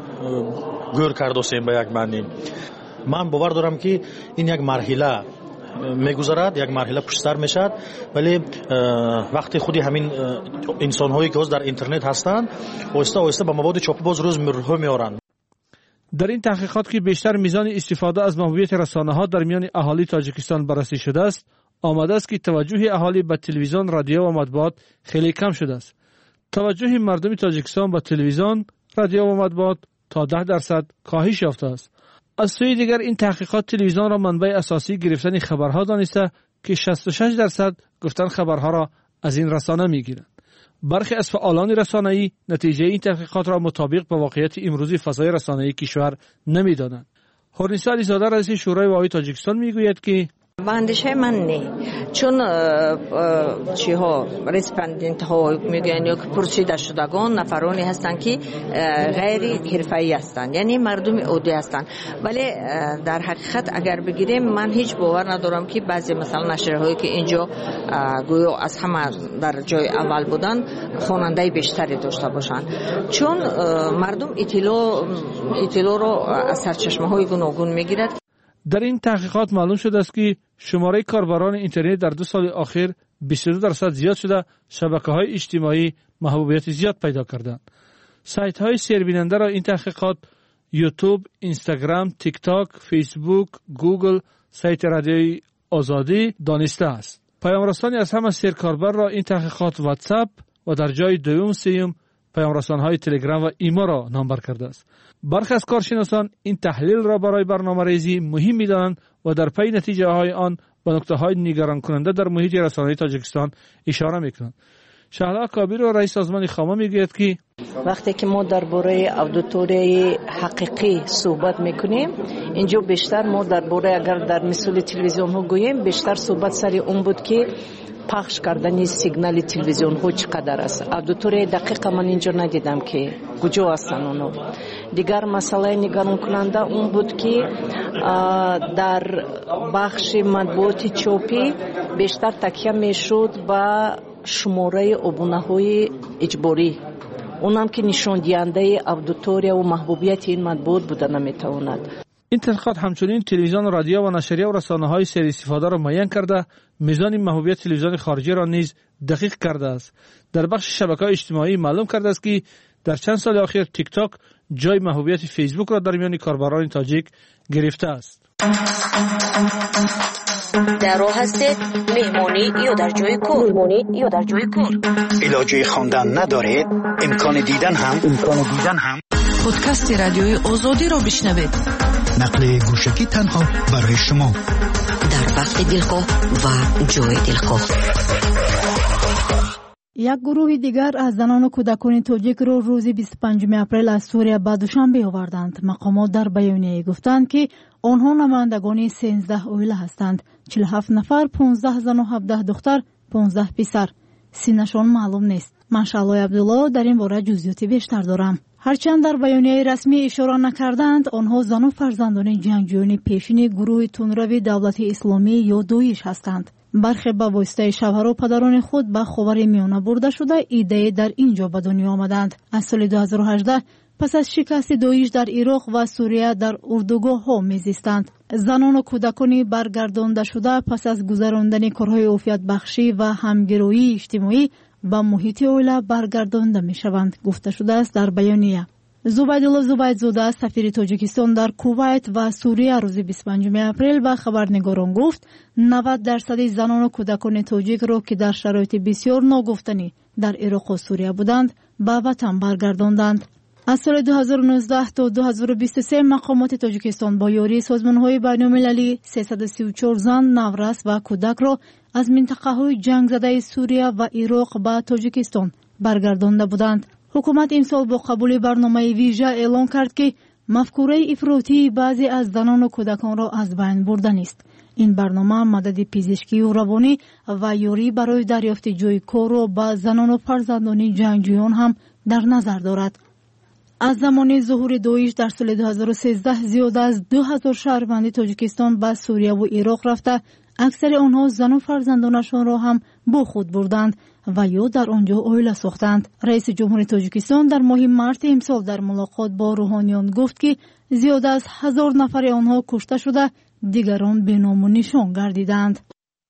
[SPEAKER 17] گور کرده سیم به یک معنی. من باور دارم که این یک مرحله میگذرد، یک مرحله پشت سر میشد، ولی وقتی خودی همین انسان هایی که در اینترنت هستند آهسته آهسته به مواد چاپی باز روز رو میارند.
[SPEAKER 12] در این تحقیقات که بیشتر میزان استفاده از محبوبیت رسانه ها در میان اهالی تاجیکستان بررسی شده است، آمده است که توجه اهالی به تلویزیون، رادیو و مطبوعات خیلی کم شده است. توجه مردم تاجیکستان به تلویزیون، رادیو و مطبوعات تا ده درصد کاهش یافته است. از سوی دیگر این تحقیقات تلویزیون را منبع اساسی گرفتن خبرها دانسته که شصت و شش درصد گفتن خبرها را از این رسانه میگیرند. برخی از فعالان رسانه‌ای نتیجه این تحقیقات را مطابق با واقعیت امروزی فضای رسانه‌ای کشور نمی‌دانند. هورنیسا علیزاده رئیس شورای واعی تاجیکستان میگوید که
[SPEAKER 18] باندشه من نه، چون چی ها ریسپاندنت ها میگن یا پرسیده شدگان نفرانی هستند که غیر حرفه‌ای هستند، یعنی مردم عادی هستند. ولی در حقیقت اگر بگیریم من هیچ باور ندارم که بعضی مثلا نشریه هایی که اینجا گویا از همه در جای اول بودن خواننده بیشتری داشته باشند، چون مردم اطلاع اطلاع رو از سرچشمه های گوناگون میگیرد.
[SPEAKER 12] در این تحقیقات معلوم شده است که شماره کاربران اینترنت در دو سال اخیر بیست و دو درصد زیاد شده، شبکه‌های اجتماعی محبوبیت زیاد پیدا کردند. سایت‌های سیربیننده را این تحقیقات یوتیوب، اینستاگرام، تیک تاک، فیسبوک، گوگل، سایت رادیوی آزادی دانسته است. پیامرسانی از همه سیر کاربر را این تحقیقات واتساپ و در جای دوم سوم پیامرسان‌های تلگرام و ایما را نامبر کرده است. برخی از کارشناسان این تحلیل را برای برنامه‌ریزی مهم می‌دانند و در پی نتیجه های آن به نکته‌های نگران کننده در محیط رسانه‌ای تاجیکستان اشاره می‌کنند. شهلا کابیر و رئیس سازمان خامه میگوید که
[SPEAKER 19] وقتی که ما درباره اودیتوری حقیقی صحبت میکنیم، اینجا بیشتر ما درباره اگر در مثال تلویزیون ها گوییم بیشتر صحبت سری اون بود که پخش کردن سیگنال تلویزیون ها چقدر است. اودیتوری دقیق من اینجا ندیدم که کجا هستن اونو. دیگر مسئله نگران کننده اون بود که در بخش مطبوعات چاپی بیشتر تکیه میشد با شماره ابونه‌های اجباری، اونم که نشان دهنده اودیتوریا و محبوبیت این مطبوعات بوده نمیتواند.
[SPEAKER 12] این تحقیقات همچنین تلویزیون، رادیو و نشریه و رسانه‌های سری استفاده را معین کرده، میزان محبوبیت تلویزیون خارجی را نیز دقیق کرده است. در بخش شبکه‌های اجتماعی معلوم کرده است که در چند سال اخیر تیک تاک جای محبوبیت فیسبوک را در میان کاربران تاجیک گرفته است.
[SPEAKER 1] در راه هستید مهمانی یا در جای کار مهمانی یا در جای کار
[SPEAKER 4] علاجه خواندن ندارید، امکان دیدن هم امکان دیدن هم
[SPEAKER 13] پادکست رادیوی آزادی را بشنوید.
[SPEAKER 4] نقل گوشکی تنها برای شما
[SPEAKER 1] در وقت دلخواه و جای دلخواه.
[SPEAKER 20] یک گروه دیگر از زنان و کودکان تاجیک رو روز بیست و پنجم اپریل از سوریه به دوشنبه آوردند. مقامات در بیانیه گفتند که آنها نمایندگان سیزده عائله هستند. چهل و هفت نفر، پانزده زن و هفده دختر، پانزده پسر. سینشان معلوم نیست. من شعلای عبدالله در این باره جزئیات بیشتر دارم. هرچند در بیانیه رسمی اشاره نکردند، آنها زن و فرزندان جنگجویان پیشین گروه تندروی دولت اسلامی یا دویش هستند. برخی به واسطه شوهر و پدران خود به خاور میانه برده شده ایده در اینجا به دنیا آمدند. از سال دو هزار و هجده پس از شکست داعش در عراق و سوریه در اردوگاه ها میزیستند. زنان و کودکان برگردانده شده پس از گذراندن کارهای عافیت بخشی و همگرایی اجتماعی به محیط عائله برگردانده می شوند گفته شده است در بیانیه. زبیدالله زبیدزاده سفیر تاجیکستان در کویت و سوریه روز بیست و پنجم اپریل به خبرنگاران گفت نود درصد زنان و کودکان تاجیک را که در شرایط بسیار ناگفتنی در عراق و سوریه بودند به وطن برگرداندند. از سال دو هزار و نوزده تا دو هزار و بیست و سه مقامات تاجیکستان با یاری سازمان‌های بین‌المللی سیصد و سی و چهار زن، نورس و کودک را از منطقه‌های جنگ زده سوریه و عراق به تاجیکستان برگردانده بودند. حکومت امسال با قبول برنامه ویژه اعلان کرد که مفکوره افراطی بعضی از زنان و کودکان را از بین بردن است. این برنامه مدد پزشکی و روانی و یاری برای دریافت جای کار و با زنان و فرزندان جنگجویان هم در نظر دارد. از زمان ظهور داعش در سال دو هزار و سیزده زیاده از دو هزار شهروند تاجیکستان به سوریه و عراق رفته، اکثر آنها زن و فرزندانشان را هم با خود بردند و یا در آنجا عائله ساختند. رئیس جمهور تاجیکستان در ماه مارس امسال در ملاقات با روحانیان گفت که زیاده از هزار نفر آنها کشته شده، دیگران بی نام و نشان گردیدند.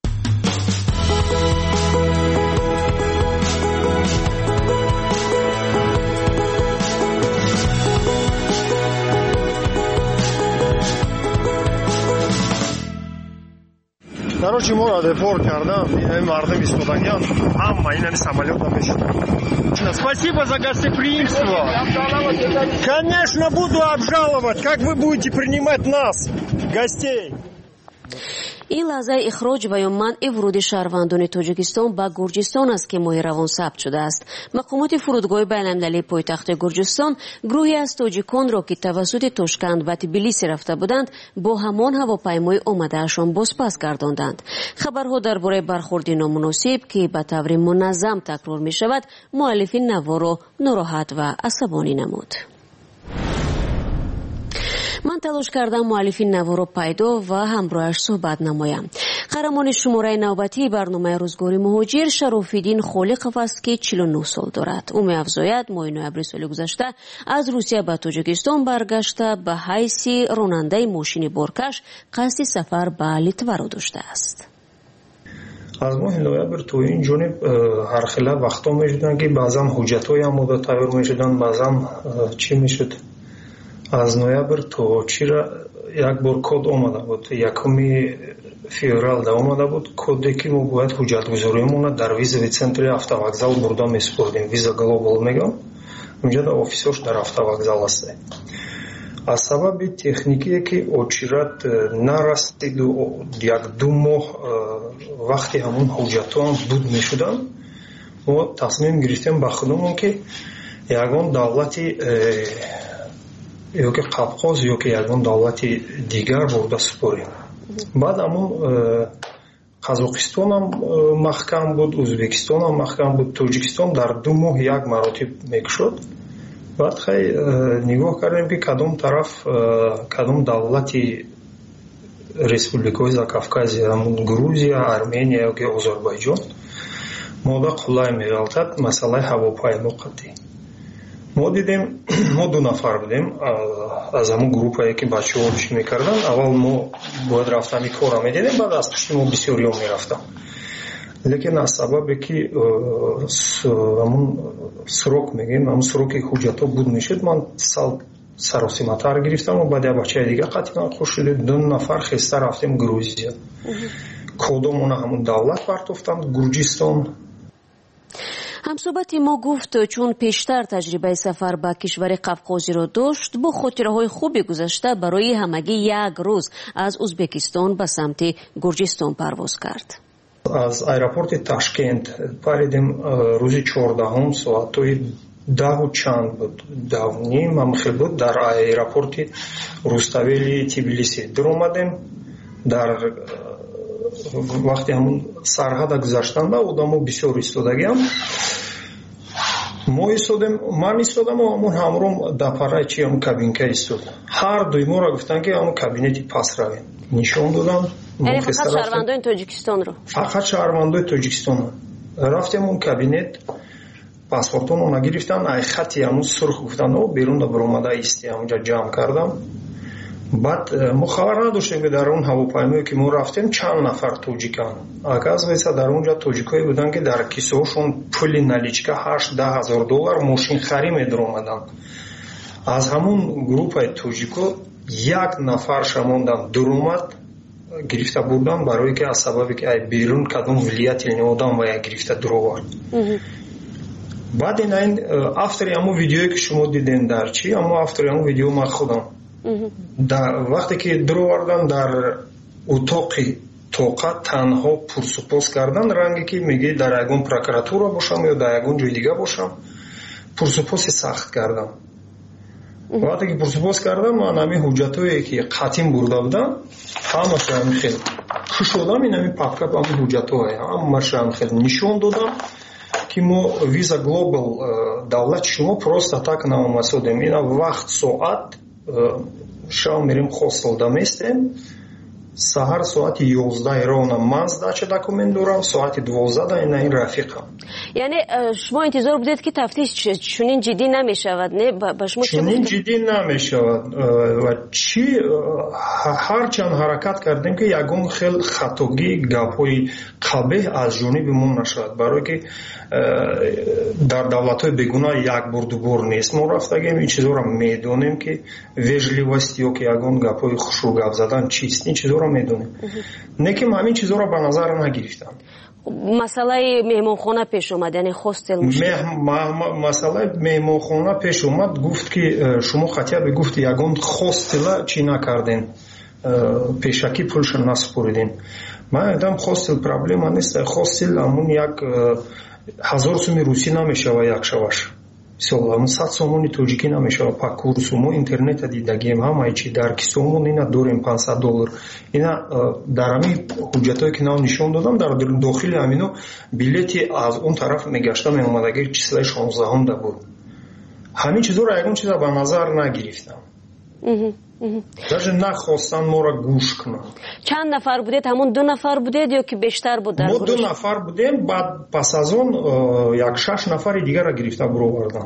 [SPEAKER 21] Короче, мы депор кардам, и мардам испытаниям, амма инами самолетом мешают. Спасибо за гостеприимство. Конечно, буду обжаловать. Как вы будете принимать нас, гостей?
[SPEAKER 1] این لحظه اخراج و یا منع ورود شهروندان تاجیکستان به گرجستان است که ماه روان ثبت شده است. مقامات فرودگاه بین‌المللی پایتخت گرجستان گروهی از تاجیکان را که توسط تاشکند و تبلیس رفته بودند با همان هواپیمای آمدهشان بازپس گرداندند. خبرها درباره برخورد نامناسب که به طور منظم تکرار می شود مؤلف نوا را ناراحت و عصبانی نمود. من تلاش کردم مؤلف نوا را پیدا و همراهش صحبت نمایم. قهرمان شماره نوبتی برنامه روزگار مهاجر شراف‌الدین خالقов است که چهل و نه سال دارد. او می‌افزاید ماه نوامبر سال گذشته از روسیه به تاجیکستان برگشته به حیث راننده ماشین بارکش قصد سفر به لیتوا را داشته است.
[SPEAKER 21] از ماه نوامبر تو این جانب هر خیلی وقتا می‌شدن که بعضا حجت‌های آماده تیار می‌شدن، بعضا چی می‌شد؟ از نوامبر تو چرا یک بار کد آمده بود، یکمی فеврал دا آمده بود کدی که ما باید حجت گذاریمون در ویزا центр автовокзал برده میسپردیم. ویزا گلوبال میگم، اونجا در آفیسش در автовокзал است. از سبب تکنیکی که очередь نرسید و یک دو ماه وقتی همون حجتان بود میشدن، ما تصمیم گرفتیم با خودمون که یگان دولتی yoki Qafqoz yoki yag'on davlati digar burda spurim. Ba'd amon Qozog'iston ham mahkam bud, O'zbekiston ham mahkam bud, Tojikiston dar du moh yak marotib mekshud. Ba'd khay nigoh kardem ki kadom taraf kadom davlati Respublikoi Zakavkaziya, hamon Gruziya, Armeniya yoki Ozarbayjon moda qulay mevaltat masalai havopoymo qat'i. ما دیدیم ما دو نفر بودیم از همون گروهی که بچه‌ها پیش می‌کردن. اول ما باید رفتن کارا می‌دیدیم، بعد از پشت ما بسیاری‌ها می‌رفتن. لیکن از سببی که همون سروک میگیم، همون سروک حجت‌ها بود میشد، من سال سراسیمتر گرفتم و بعد بچه دیگه قطعا خوش شد. دو نفر خسته رفتیم گروزیا. کدومون همون دولت پرتافتن گرجستان.
[SPEAKER 1] همصحبت ما گفت چون پیشتر تجربه سفر به کشور قفقازی را داشت، با خاطره‌های خوبی گذشته برای همگی یک روز از ازبکستان به سمت گرجستان پرواز کرد.
[SPEAKER 21] از ایرپورت تاشکент پریدیم روزی چهاردهم ساعتای ده و چند بود، ده و نیم هم خیلی بود. در ایرپورت روستاویلی تبلیسی در اومدیم. در وقتی همون سرحد گذاشتن با آدمو بسیار ایستادگیم ما ایستادیم، من ایستادم و همون همروم در پرای چی همون کابینکه ایستاد. هر دوی ما را گفتن که همون کابینتی پس رویم نشون دادم.
[SPEAKER 1] یعنی فقط شهروندان تاجیکستان رو
[SPEAKER 21] فقط شهروندان تاجیکستان رفتیم اون کابینت، پاسپورتون رو نگرفتن، ای خطی همون سرخ گفتن او بیرون بر اومده ایستی. همونجا جمع کردم. بعد ما خبر نداشتیم که در اون هواپیمایی که ما رفتیم چند نفر توجیکان. اکاز در اونجا توجیکایی بودن که در کیسه‌هاشون پول نالیچکا هشت ده هزار دلار ماشین خرید می در اومدن. از همون گروه توجیکو یک نفر شموندن در اومد گرفته بودن برای که از سببی که ای بیرون کدوم ولایت نمودن و یک گرفته در آورد. بعد این این افتر همون ویدیویی که شما دیدین در چی، اما افتر همون ویدیو ما خودم در وقتی که درو وردن در اتاق توقع تنها پرسپوس کردن رنگی که میگه در یگون پروکراتورا باشم یا در یگون جای دیگه باشم پرسپوس سخت کردم. وقتی که پرسپوس کردم من همی حجتایی که قطیم برده بودم همه شما خیلی خوش شدم. این همی پاپکا با همه حجتایی همه شما خیلی نشون دادم که ما ویزا گلوبال دولت شما پروست так нам مسودیم. این وقت ساعت شام میریم хостел دمیستیم. سحر ساعت یازده رونا من здача دکومنت دارم، ساعت دوازده این این رفیقم.
[SPEAKER 1] یعنی شما انتظار بودید که تفتیش چنین جدی نمیشود؟ نه با شما
[SPEAKER 21] چنین جدی نمیشود و چی هر چند حرکت کردیم که یگون خیلی خطاگی گپای قبیح از جانب ما نشد، برای که در دولت‌های بیگناه یک بار دو بار نیست. ما رفتگیم این چیزا رو میدونیم که وежливость یا که یگون گپای خوشو گپ زدن چیست، این چیزا رو میدونیم. نه که همین چیزا رو به نظر نگرفتم.
[SPEAKER 1] مسئله مهمانخانه پیش اومد، یعنی هاستل مشکل
[SPEAKER 21] مسئله مهمانخانه پیش اومد. گفت که شما خطیه بگفت یگون هاستل چی نکردین، پیشکی پولش نسپردین. من دیدم هاستل پرابلم نیست. هاستل همون یک هزار سومی روسی نمیشه و یک شوش سال همون صد سومونی توجیکی نمیشه و پاک کورس ما اینترنت دیدگیم همه چی در کیسومون اینا داریم پانصد دلار. اینا در همین حجتایی که نام نشون دادم در داخل همینو بلیتی از اون طرف میگشتم اومدگی چیزای شانزده هم ده بود. همین چیزا رو یکون چیزا به نظر نگرفتم. даже نخواستن ما را گوش کنن.
[SPEAKER 1] چند نفر بودید؟ همون دو نفر بودید یا که بیشتر بود؟
[SPEAKER 21] ما دو نفر بودیم. بعد پس از اون یک شش نفر دیگر را گرفته برو بردن.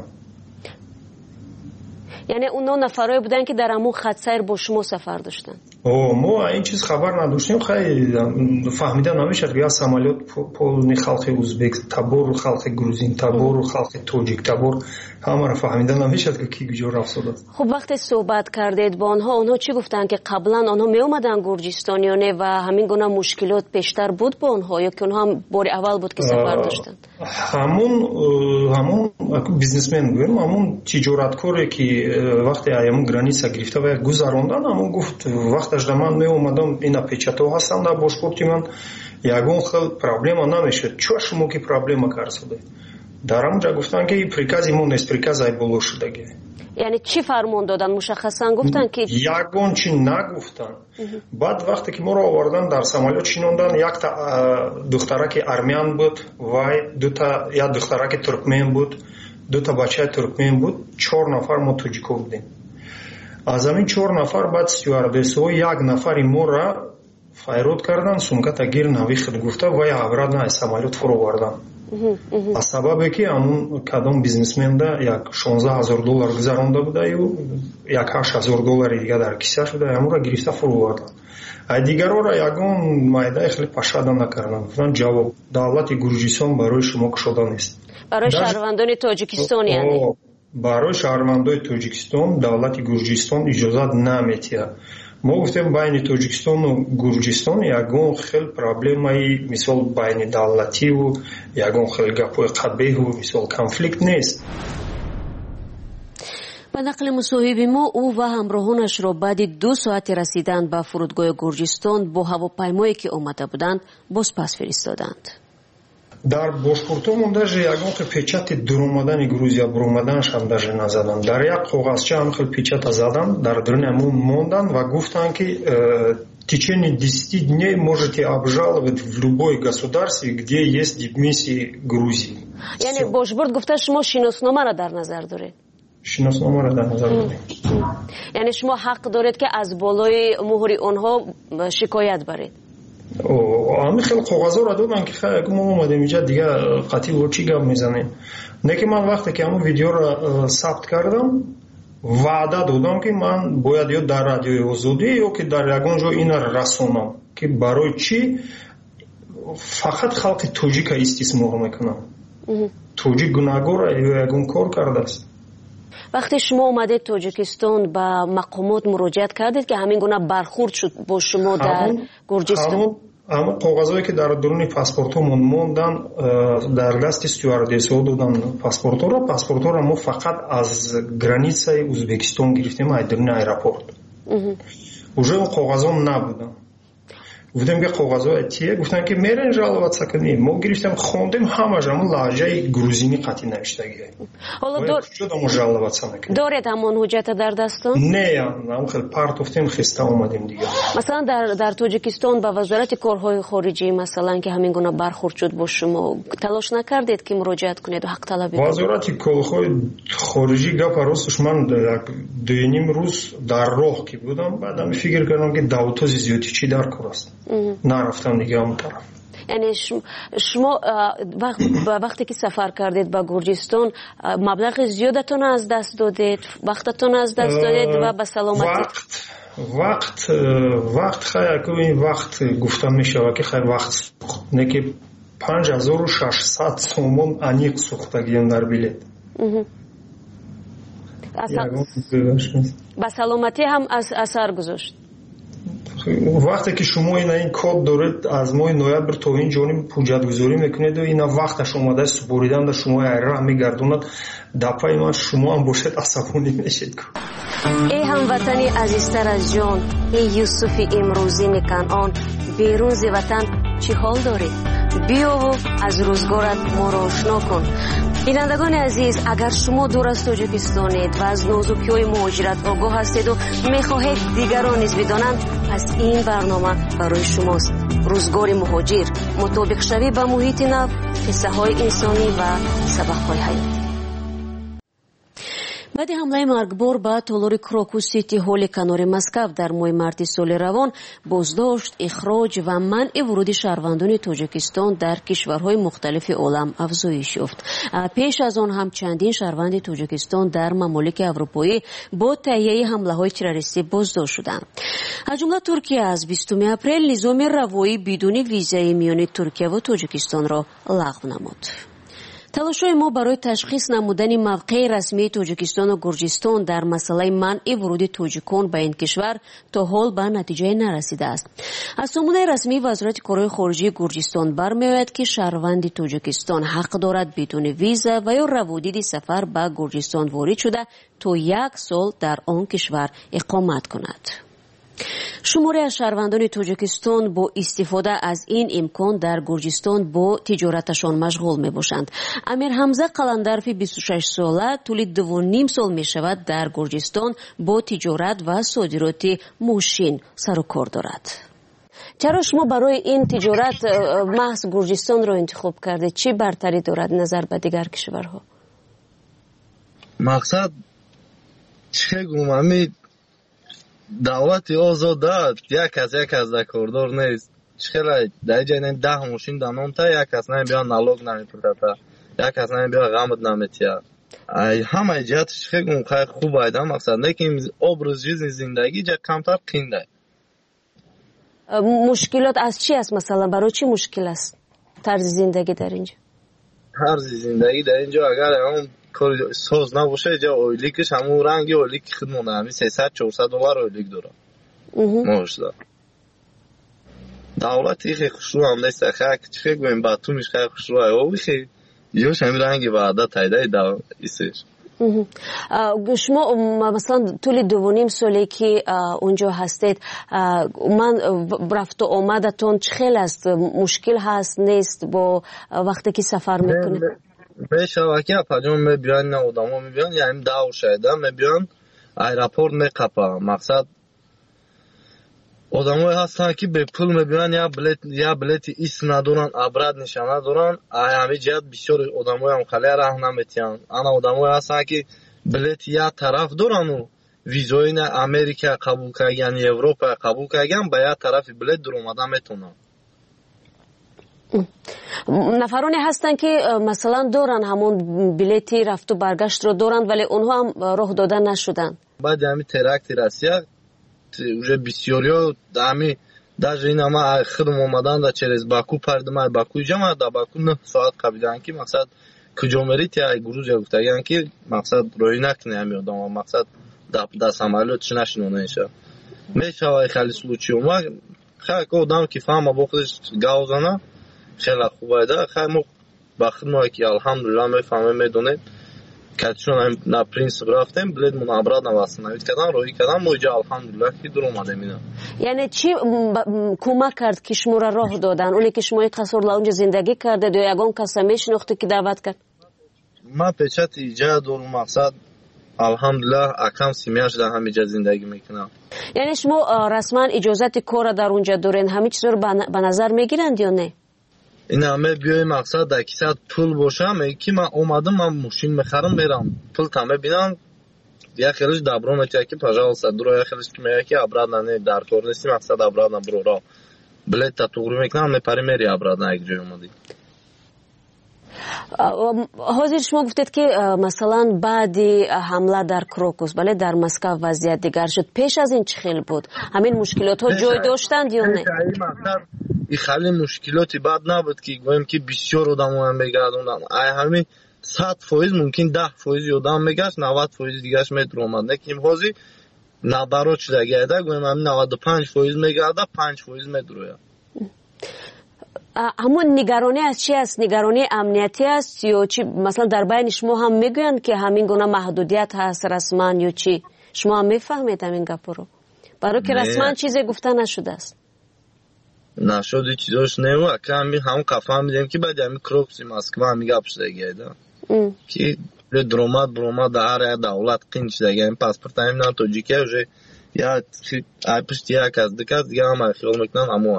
[SPEAKER 1] یعنی اون نه نفرایی بودن که در همون خط سیر با شما سفر داشتن؟
[SPEAKER 21] اوه ما این چیز خبر نداشتیم. خیلی فهمیده نمیشد که از سمالیات پولنی خلق ازبک تبور خلق گروزین تبور خلق تاجیک تبور همه را فهمیده نمیشد که کی کجا رفت شده.
[SPEAKER 1] خب وقتی صحبت کردید با آنها، آنها چی گفتن که قبلا آنها می اومدن گرجستان یا نه و همین گونه مشکلات بیشتر بود با آنها یا که آنها هم بار اول بود که سفر داشتن؟
[SPEAKER 21] همون همون بیزنسمن بودیم، همون تجارتکاری که وقتی ایام گرانیسا گرفته و گذراندن همون گفت وقتش من می اومدم اینا پیچتا هستم در باشپورتی من یگون خیلی پرابلم نمیشد. چه شما که پرابلم کرده در اونجا گفتن که این پریکاز ایمون نیست، پریکاز ای بلو شدگی.
[SPEAKER 1] یعنی چی فرمان دادن مشخصا گفتن که
[SPEAKER 21] یگون چی نگفتن. بعد وقتی که ما رو آوردن در سمالیات شینوندن یک تا دخترک ارمیان بود و دو تا یا دخترک ترکمن بود، دو تا بچه ترکمن بود، چهار نفر ما توجیکو بودیم. از همین چهار نفر بعد استیواردس و یک نفر ما را فایرود کردن، سومکا تا گیر نویخت گفته و یا عبرد نه سمالیات فرو بردن. از سببی که همون کدام بیزنسمن ده یک شانزده هزار دلار گذرانده بوده و یک هشت هزار دلار دیگه در کیسه شده همون را گرفته فرو بردن. دیگر را یگون مایده خیلی پشاده نکردن. گفتن جواب دولت گرجستان برای شما کشاده نیست.
[SPEAKER 1] برای شهروندان تاجیکستان یعنی
[SPEAKER 21] برای شهروندان تاجیکستان دولت گرجستان اجازه نمیده. мо гуфтем байни тоҷикистону гурҷистон ягон хел проблемаи мисол байни давлативу ягон хел гапҳои қабеҳу мисол конфликт нест.
[SPEAKER 1] ба нақли мусоҳиби мо ӯ ва ҳамроҳонашро баъди ду соати расидан ба фурудгоҳи гурҷистон бо ҳавопаймое ки омада буданд бозпас фиристоданд.
[SPEAKER 21] дар бошпуртомон даже ягон хел печати дуромадани грузия буромаданашам даже назаданд. Дар як коғазча ҳам хел печата заданд, дар даруни ҳамон монданд ва гуфтанд ки в течение десяти дней можете обжаловать в любое государстве, где есть дипмиссии Грузии.
[SPEAKER 1] яъне бошбурд гуфта шумо шиносномаро дар назар доред.
[SPEAKER 21] шиносномаро дар назар дорем.
[SPEAKER 1] яъне шумо ҳақ доред ки аз болои муҳри онҳо шикоят баред.
[SPEAKER 21] ҳами хел коғазҳоро доданд ки хай мо омадем инҷа дига қатъи во чӣ гап мезанем. не ки ман вақте ки ҳамон видеоро сабт кардам ваъда додам ки ман бояд ё дар радиои озодӣ ё ки дар ягон ҷо инаро расонам ки барои чӣ фақат халқи тоҷика истисмор мекунам. тоҷик гунаҳгора ё ягон кор кардааст.
[SPEAKER 1] вақте шумо омадед тоҷикистон ба мақомот муроҷиат кардед ки ҳамин гуна бархурд шуд бо шумо дар гурҷистон?
[SPEAKER 21] ҳамон коғазҳое ки дар дуруни паспортҳомон мондан дар дасти стюардесаҳо додан паспортҳоро паспортҳоро мо фақат аз границаи ӯзбекистон гирифтем аз дуруни аэропорт. уже он коғазҳо набуданд. гуфтем ки коғазҳои тие гуфтанд ки мерен жаловаться кунем. мо гирифтем хондем ҳамаш ҳамон лаҳҷаи грузинӣ қатъи навиштагие.
[SPEAKER 1] ҳоло
[SPEAKER 21] шудамо жаловаться накунем.
[SPEAKER 1] доред ҳамон ҳуҷҷата дар дастон?
[SPEAKER 21] не ҳамон хел партофтем хиста омадем дига.
[SPEAKER 1] масалан дар дар тоҷикистон ба вазорати корҳои хориҷӣ масалан ки ҳамин гуна бархурд шуд бо шумо талош накардед ки муроҷиат кунед ва ҳақталабӣ кунед?
[SPEAKER 21] вазорати корҳои хориҷӣ гапа росташ ман як дуюним рӯз дар роҳ ки будам баъдам фикр кардам ки давлатози зиёдӣ чӣ дар кор аст. нарафтам дига он тараф.
[SPEAKER 1] яъне шумо вақте ки сафар кардед ба гурҷистон маблағи зиёдатон аз даст додед, вақтатон аз даст додед ва ба саломатӣ
[SPEAKER 21] вақт вақт хай якоин вақт гуфта мешавад ки хай вақт сӯхт не ки панҷ ҳазору шашсад сомон аниқ сӯхтагиям дар билет.
[SPEAKER 1] ба саломатӣ ҳам асар гузошт.
[SPEAKER 21] вақте ки шумо ина ин код доред аз моҳи ноябр то ин ҷониб ҳуҷҷатгузорӣ мекунед ина вақташ омадаи супоридан шумо айра мегардонад дапаи ман шумо ҳам бошед асабонӣ мешед.
[SPEAKER 1] эй ҳамватани азизтар аз ҷон, эй юсуфи имрӯзини канъон, берун зи ватан чӣ ҳол доред? биёву аз рӯзгорат моро ошно кун. бинандагони азиз, агар шумо дур аз тоҷикистонед ва аз нозукиҳои муҳоҷират огоҳ ҳастеду мехоҳед дигарон низ бидонанд, пас ин барнома барои шумост. рӯзгори муҳоҷир, мутобиқшавӣ ба муҳити нав, қиссаҳои инсонӣ ва сабақҳои ҳаёт. баъди ҳамлаи маргбор ба толори крокус сити ҳолли канори Москав дар моҳи марти соли равон боздошт, ихроҷ ва манъи вуруди шаҳрвандони тоҷикистон дар кишварҳои мухталифи олам афзоиш ёфт. пеш аз он ҳам чандин шаҳрванди тоҷикистон дар мамолики аврупоӣ бо таҳияи ҳамлаҳои террористӣ боздошт шуданд. аз ҷумла Туркия аз бистуми апрел низоми равоӣ бидуни визаи миёни Туркия ва Тоҷикистонро лағв намуд. талошҳои мо барои ташхис намудани мавқеи расмии Тоҷикистону Гурҷистон дар масъалаи манъи вуруди тоҷикон ба ин кишвар то ҳол ба натиҷае нарасидааст. аз сомонаи расмии вазорати корҳои хориҷии Гурҷистон бармеояд ки шаҳрванди Тоҷикистон ҳақ дорад бидуни виза ва ё раводиди сафар ба Гурҷистон ворид шуда то як сол дар он кишвар иқомат кунад. шуморе аз шаҳрвандони Тоҷикистон бо истифода аз ин имкон дар Гурҷистон бо тиҷораташон машғул мебошанд. Амир Ҳамза Қаландарови бисту шаш сола тӯли ду ним сол мешавад дар Гурҷистон бо тиҷорат ва содироти мошин сару кор дорад. чаро шумо барои ин тиҷорат маҳз Гурҷистонро интихоб кардед? чӣ бартарӣ дорад назар ба дигар кишварҳо?
[SPEAKER 7] мақсад чӣ гум ҳамин давлати озода як аз як аз да кордор нест. чхела дар ҷайна даҳ мошин данонта як аз на биё налог намепурата, як аз на биё ғамд наметия. ҳамаи ҷиҳатш хеле хай хуб айда мақсад лекин образ жизни зиндагӣ ҷа камтар қинда.
[SPEAKER 1] мушкилот аз чӣ аст? масалан барои чӣ мушкил аст тарзи зиндагӣ дар инҷо?
[SPEAKER 7] тарзи зиндагӣ дар инҷо агар он кори соз набоша ҷа ойликаш ҳамун ранги ойлики худ монад, ҳамин сесад чорсад доллар ойлик дорад. мо шуда давлати хе хушрӯ ам нест хак чӣ гӯем ба тумиш хай хушрӯ ой хе ёш ҳамин ранги ваъда тайдаи да исеш.
[SPEAKER 1] шумо масалан тӯли дувуним соле ки унҷо ҳастед ман рафту омадатон чӣ хел аст мушкил ҳаст нест бо вақте ки сафар мекунед
[SPEAKER 7] мешавад ки апаҷон мебиён на одамо мебиён яъни давр шайда мебиён аэропорт меқапа мақсад одамое ҳастанд ки бепул мебиён я билет я билети исм надоранд абрат нишон надоранд ҳамин ҷиҳат бисёр одамоям хале раҳ наметиҳанд ана одамое ҳастанд ки билети як тараф дорану визои на Америка қабул кардаган Европа қабул кардаган ба як тарафи билет дуромада метавонанд.
[SPEAKER 1] нафароне ҳастанд ки масалан доранд ҳамон билети рафту баргаштро доранд вале онҳо ҳам роҳ дода нашуданд.
[SPEAKER 7] баъди ҳамин теракти Россия уже бисёриё ҳами даже ин ама худм омаданда через Баку пардима Баку ҷама да Баку нӯҳ соат қабидан ки мақсад куҷо мерид я Грузия гуфтаган ки мақсад роҳӣ накунӣ ҳами одама мақсад да самолётш нашинонеша мешавад хали случай ома хак одам ки фаҳма бо худаш гавзана хела хубайда хай мо ба худмо ки алҳамдулиллаҳ мефаҳмем медонем катишон на принцип рафтем билетмон обратно восстановить кардам роҳӣ кардам мо иҷа алҳамдулиллаҳ ки дур омадем ина.
[SPEAKER 1] яъне чӣ кӯмак кард ки шуморо роҳ додан оне ки шумо иқ қасорла унҷо зиндагӣ кардед ё ягон каса мешинохте ки даъват кард?
[SPEAKER 7] ман печати иҷа дорум мақсад алҳамдулиллаҳ акам семьяш дар ҳамиҷа зиндагӣ мекунам.
[SPEAKER 1] яъне шумо расман иҷозати корро дар унҷа дорен ҳамин чизро ба назар мегиранд ё не?
[SPEAKER 7] ина мебиёи мақсад дар кисат пул боша меги ки ман омадам ман мошин мехарам мерам пулта мебинам як хелиш дабро метиҳад ки пожалуйста дуро як хелиш ки меяд ки обратно не дар кор нести мақсад обратно буроро билетта туғри мекунам мепари мери обратно як ҷой омадӣ.
[SPEAKER 1] ҳозир шумо гуфтед ки масалан баъди ҳамла дар Крокус бале дар Москва вазъият дигар шуд пеш аз ин чӣ хел буд ҳамин мушкилотҳо ҷой доштанд ё не?
[SPEAKER 7] и хали мушкилоти бад набуд ки гӯем ки бисёр одамоа мегардонданд ай ҳамин сад фоиз мумкин даҳ фоизи одам мегашт навад фоизи дигараш медуромад лекин ҳозир набарот шуда гайда гӯем ҳамин наваду панҷ фоиз мегарда панҷ фоиз медурояд.
[SPEAKER 1] ҳамон нигаронӣ аз чи аст? нигаронии амниятӣ аст ё чи масалан дар байни шумо ҳам мегӯянд ки ҳамин гуна маҳдудият ҳаст расман ё чи шумо ҳам мефаҳмед ҳамин гапҳоро баро ки расман чизе гуфта нашудааст?
[SPEAKER 7] нашуди чизош нема ками ҳамон қафа мидем ки баъди ҳамин Крокуси Москва ҳамин гап шудагида ки дуромад буромад дар ҳар як давлат қин шудагиа паспорта ҳамин тоҷикия уже як ай пушти як аз диказ дига ҳама хиёл мекунанд ҳамо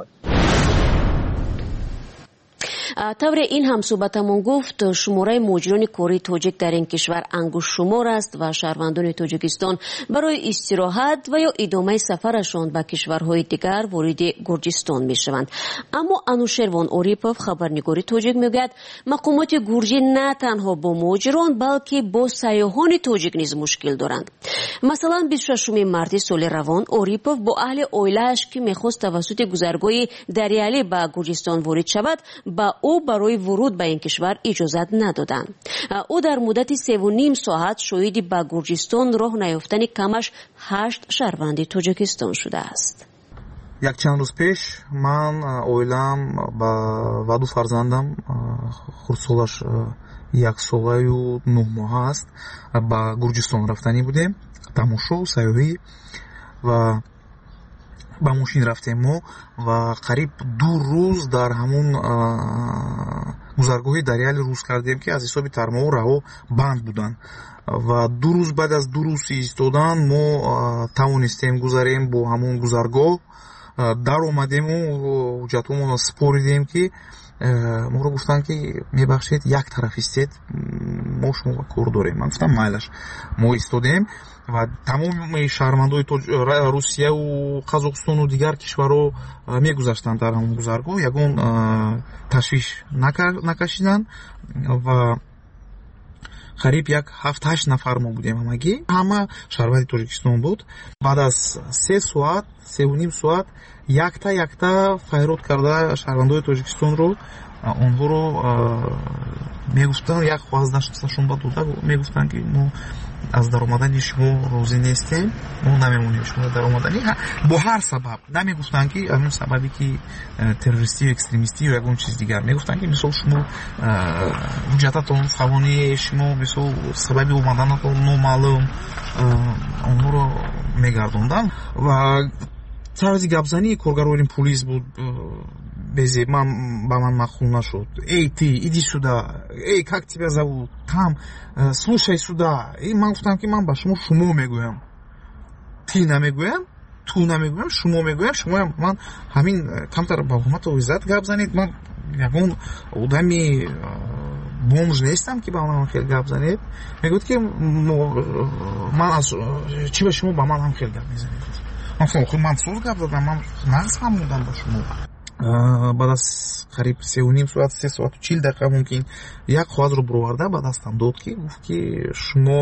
[SPEAKER 1] тавре ин ҳам суҳбатамон гуфт шумораи муҳоҷирони кории тоҷик дар ин кишвар ангушшумор аст ва шаҳрвандони тоҷикистон барои истироҳат ва ё идомаи сафарашон ба кишварҳои дигар вориди Гурҷистон мешаванд. аммо Анушервон Орипов хабарнигори тоҷик мегӯяд мақомоти гурҷӣ на танҳо бо муҳоҷирон балки бо сайёҳони тоҷик низ мушкил доранд. масалан бисту шашуми марти соли равон Орипов бо аҳли оилааш ки мехост тавассути гузаргоҳи Дариалӣ ба Гурҷистон ворид шавад ба ӯ барои вуруд ба ин кишвар иҷозат надоданд. ӯ дар муддати севу ним соат шоҳиди ба Гурҷистон роҳ наёфтани камаш ҳашт шаҳрванди Тоҷикистон шудааст.
[SPEAKER 11] якчанд рӯз пеш ман оилаам ва ду фарзандам хурдсолаш яксолаю нӯҳ моҳа аст ба Гурҷистон рафтанӣ будем тамошо сайёҳӣ ва ба мошин рафтем мо ва қариб ду рӯз дар ҳамун гузаргоҳи Дариалӣ рӯз кардем ки аз ҳисоби тармоҳо раҳо банд буданд ва ду рӯз баъд аз ду рӯз истодан мо тавонистем гузарем бо ҳамун гузаргоҳ дар омадему ҳуҷҷатҳомонро споридем ки моро гуфтанд ки мебахшед як тарафистед мо шумо кор дорем. ман гуфтам майлаш мо истодем ва тамоми шаҳрвандои Русияву Қазоқистону дигар кишварҳо мегузаштанд дар ҳамон гузаргоҳ ягон ташвиш накашиданд ва қариб як ҳафт ҳашт нафар мо будем ҳамагӣ ҳама шаҳрванди Тоҷикистон буд. баъд аз се соат севу ним соат якта якта файрод карда шаҳрвандои Тоҷикистонро онҳоро мегуфтанд як хваздашон ба дода мегуфтанд ки мо аз даромадани шумо розӣ нестем, мо намемонем шумо даромадани бо ҳар сабаб. Намегуфтанд ки ҳамон сабаби ки террористию, экстремистию ё ягон чиз дигар. Мегуфтанд ки мисол шумо ҳуҷҷататон фавони, шумо мисол сабаби омаданатон номаълум, онҳоро мегардонданд ва тарзи гапзании коргарори пулис буд. Безе ман ба ман махул нашуд. Эй ты, иди сюда. Эй, как тебя зовут? Там, слушай сюда. И ман гуфтам ки ман ба шумо шумо мегӯям. Ти намегӯям, ту намегӯям, шумо мегӯям. Шумо ман ҳамин камтар ба ҳурмату иззат гап занед. Ман ягон одами бомж нестам ки ба ман хел гап занед. Мегӯяд ки ман аз чӣ ба шумо ба ман ҳам хел гап мезанед. Ман худам ман соз гап задам, ман нағз фаҳмидам ба шумо. баъд аз қариб сеу ним соат се соату чил дақиқа мумкин як қоғазро буроварда ба дастам дод ки гуфт ки шумо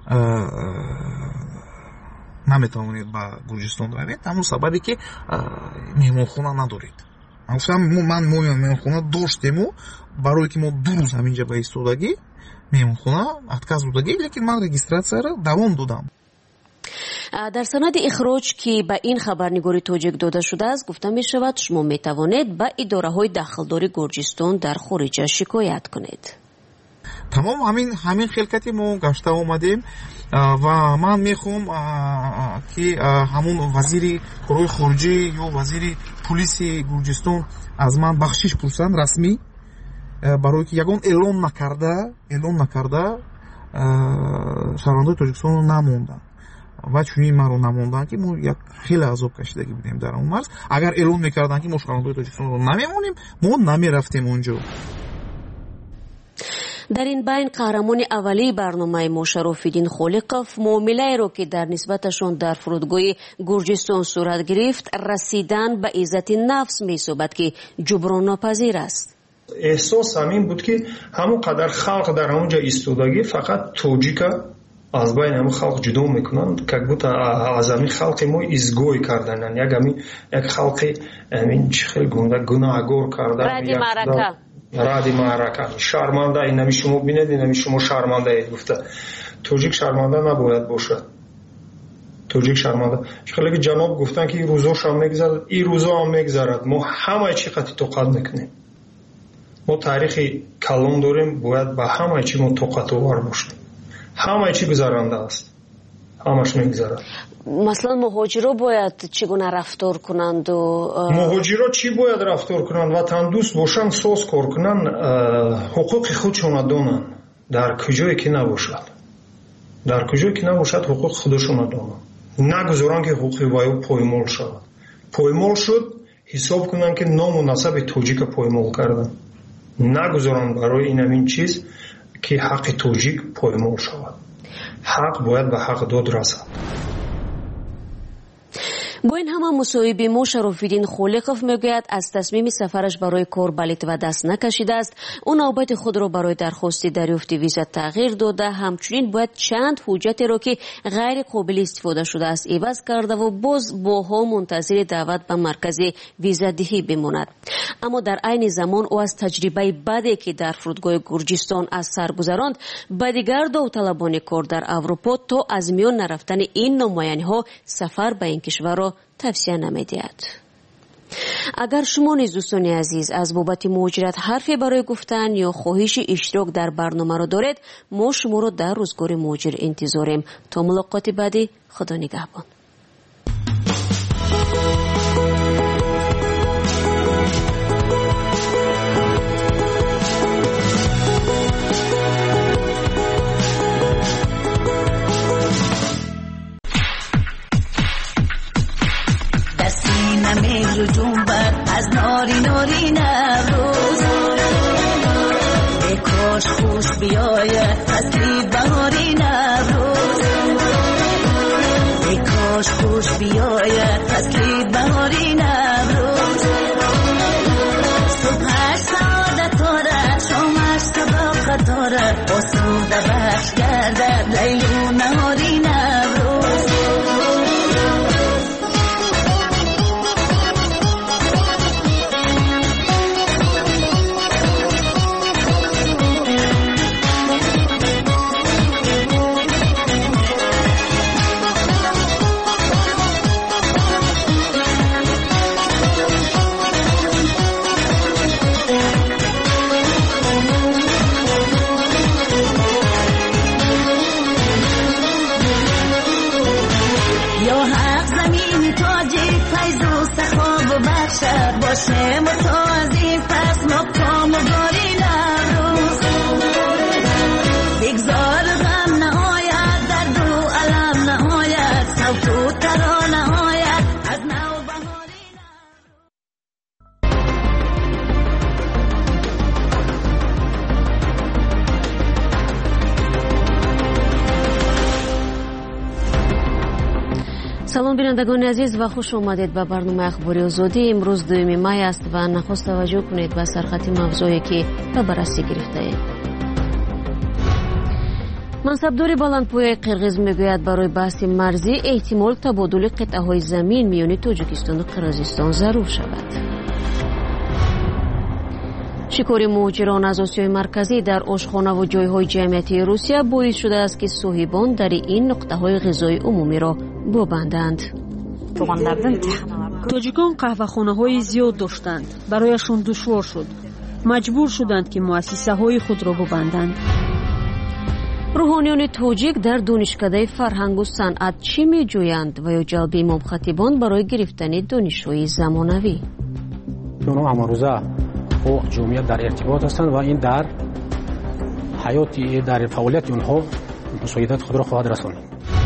[SPEAKER 11] наметавонед ба Гурҷистон равед, ҳамон сабабе ки меҳмонхона надоред. Ман гуфтам ман меҳмонхона доштему, барое ки мо ду рӯз ҳаминҷа ба истодагӣ меҳмонхона отказ додагӣ, лекин ман регистратсияро давом додам.
[SPEAKER 1] дар санади ихроҷ ки ба ин хабарнигори тоҷик дода шудааст гуфта мешавад шумо метавонед ба идораҳои дахлдори Гурҷистон дар хориҷа шикоят кунед.
[SPEAKER 11] тамом ҳамин ҳамин хелкати мо гашта омадем ва ман мехоҳам ки ҳамон вазири корҳои хориҷӣ ё вазири пулиси Гурҷистон аз ман бахшиш пурсанд расмӣ, барое ки ягон эълон накарда эълон накарда шаҳрвандои Тоҷикистонро намонданд ва чунин маро намонданд ки мо як хеле азоб кашидагӣ будем дар он марз. Агар эълон мекарданд ки мо шаҳрвандои Тоҷикистонро намемонем, мо намерафтем онҷо.
[SPEAKER 1] дар ин байн қаҳрамони аввалии барномаи мо Шарофиддин Холиқов муомилаеро ки дар нисбаташон дар фурудгоҳи Гурҷистон сурат гирифт расидан ба иззати нафс меҳисобад ки ҷуброннопазир аст.
[SPEAKER 21] эҳсос ҳамин буд ки ҳамон қадар халқ дар ҳамон ҷо истодагӣ фақат тоҷика аз байни ҳамон халқ ҷудо мекунанд, как будто аз ҳамин халқи мо изгой кардананд, як ҳамин як халқи ҳамин чӣ хел гунда гуноҳгор кардан,
[SPEAKER 1] ради маърака
[SPEAKER 21] ради маърака шарманда. инами шумо бинед, инами шумо шармандаед гуфта. тоҷик шарманда набояд бошад. тоҷик шарманда хеле ҷаноб гуфтанд ки рӯзошам мегзарад, ин рӯзо ҳам мегзарад. мо ҳамаи чӣ қадри тоқат мекунем. мо таърихи калон дорем, бояд ба ҳамаи чӣ мо тоқатовар бошем. ҳамаи чӣ гузаранда аст, ҳамаш мегзарад.
[SPEAKER 1] маслан муҳоҷиро бояд чӣ гуна рафтор кунанду
[SPEAKER 21] муҳоҷиро чӣ бояд рафтор кунанд? ватандӯст бошанд, соз кор кунанд, ҳуқуқи худшона донанд. дар куҷое ки набошад, дар куҷое ки набошад ҳуқуқи худшона донанд. нагузоранд ки ҳуқуқи ваё поймол шавад. поймол шуд, ҳисоб кунанд ки ному насаби тоҷика поймол карданд. нагузоранд барои ин ҳамин чиз ки ҳаққи тоҷик поймол шавад. ҳақ бояд ба ҳақдод расад.
[SPEAKER 1] бо ин ҳама мусоҳиби мо Шарофиддин Холиқов мегӯяд аз тасмими сафараш барои кор ба Литва даст накашидааст. ӯ навбати худро барои дархости дарёфти виза тағйир дода, ҳамчунин бояд чанд ҳуҷҷатеро ки ғайриқобили истифода шудааст иваз кардаву боз боҳо мунтазири даъват ба маркази визадиҳӣ бимонад. аммо дар айни замон ӯ аз таҷрибаи баде ки дар фурудгоҳи Гурҷистон аз сар гузаронд ба дигар довталабони кор дар Аврупо то аз миён нарафтани ин номояниҳо сафар ба ин кишварро тавсия намедиҳад. агар шумо низ дӯстони азиз аз бобати муҳоҷират ҳарфе барои гуфтан ё хоҳиши иштирок дар барномаро доред, мо шуморо дар рӯзгори муҳоҷир интизорем. то мулоқоти баъдӣ, худо нигаҳбон.
[SPEAKER 2] مهر جنبت از ناری ناری نوروز ای کاش خوش بیاید فصلی بهاری نوروز ای کاش خوش بیاید فصلی بهاری نوروز صبحش سعادت داره شامش صداقت داره آسوده بخش گردد لیل و نهاری نوروز باشه تو از این پس مقام و باری نروز بگذار غم نهایت در دو علم نهایت صوت و ترا نهایت از نو بهاری
[SPEAKER 1] салом бинандагони азиз ва хуш омадед ба барномаи ахбори озодӣ. имрӯз дуюми май аст ва нахост таваҷҷӯҳ кунед ба сархати мавзӯе ки ба баррасӣ гирифтаем. мансабдори баландпояи қирғиз мегӯяд барои баҳси марзӣ эҳтимол табодули қитъаҳои замин миёни тоҷикистону қирғизистон зарур шавад. шикори муҳоҷирон аз осиёи марказӣ дар ошхонаву ҷойҳои ҷамъиятии русия боис шудааст ки соҳибон дари ин нуқтаҳои ғизои умумиро бобанданд.
[SPEAKER 6] тоҷикон қаҳвахонаҳои зиёд доштанд. барояшон душвор шуд. маҷбур шуданд ки муассисаҳои худро бобанданд.
[SPEAKER 1] рӯҳониёни тоҷик дар донишкадаи фарҳангу санъат чӣ меҷӯянд ва ё ҷалби имомхатибон барои гирифтани донишҳои замонавӣ?
[SPEAKER 3] онҳо ҳамарӯза бо ҷомеа дар иртибот ҳастанд ва ин дар ҳаёти дар фаъолияти онҳо мусоидати худро хоҳад расонид.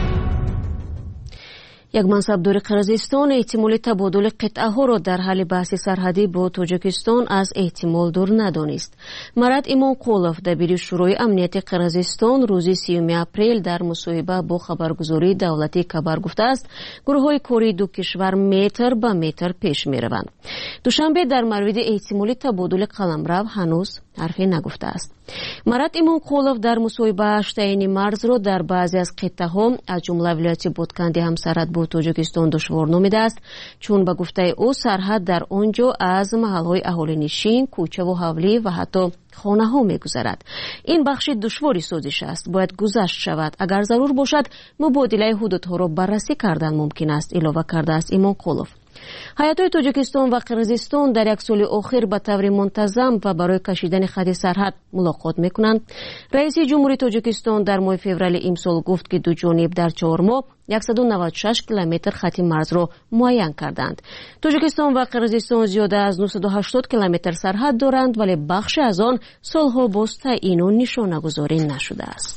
[SPEAKER 1] як мансабдори қирғизистон эҳтимоли табодули қитъаҳоро дар ҳалли баҳси сарҳадӣ бо тоҷикистон аз эҳтимол дур надонист. марат имонқулов дабири шӯрои амнияти қирғизистон рӯзи сеюми апрел дар мусоҳиба бо хабаргузории давлатии кабар гуфтааст гурӯҳҳои кории ду кишвар метр ба метр пеш мераванд. душанбе дар мавриди эҳтимоли табодули қаламрав ҳанӯз ҳарфе нагуфтааст. марат имонқулов дар мусоҳибааш таъини марзро дар баъзе аз қиттаҳо аз ҷумла вилояти бодканди ҳамсарҳад бо тоҷикистон душвор номидааст, чун ба гуфтаи ӯ сарҳад дар он ҷо аз маҳалҳои аҳолинишин, кӯчаву ҳавлӣ ва ҳатто хонаҳо мегузарад. ин бахши душвори созиш аст, бояд гузашт шавад. агар зарур бошад мубодилаи ҳудудҳоро баррасӣ кардан мумкин аст, илова кардааст имонқулов. ҳаятҳои тоҷикистон ва қирғизистон дар як соли охир ба таври мунтазам ва барои кашидани хати сарҳад мулоқот мекунанд. раиси ҷумҳурии тоҷикистон дар моҳи феврали имсол гуфт ки дуҷониб дар чор моҳ яксаду навад и шаш километр хати марзро муайян карданд. тоҷикистон ва қирғизистон зиёда аз нӯҳсаду ҳаштод километр сарҳад доранд, вале бахше аз он солҳо боз таъину нишонагузорӣ нашудааст.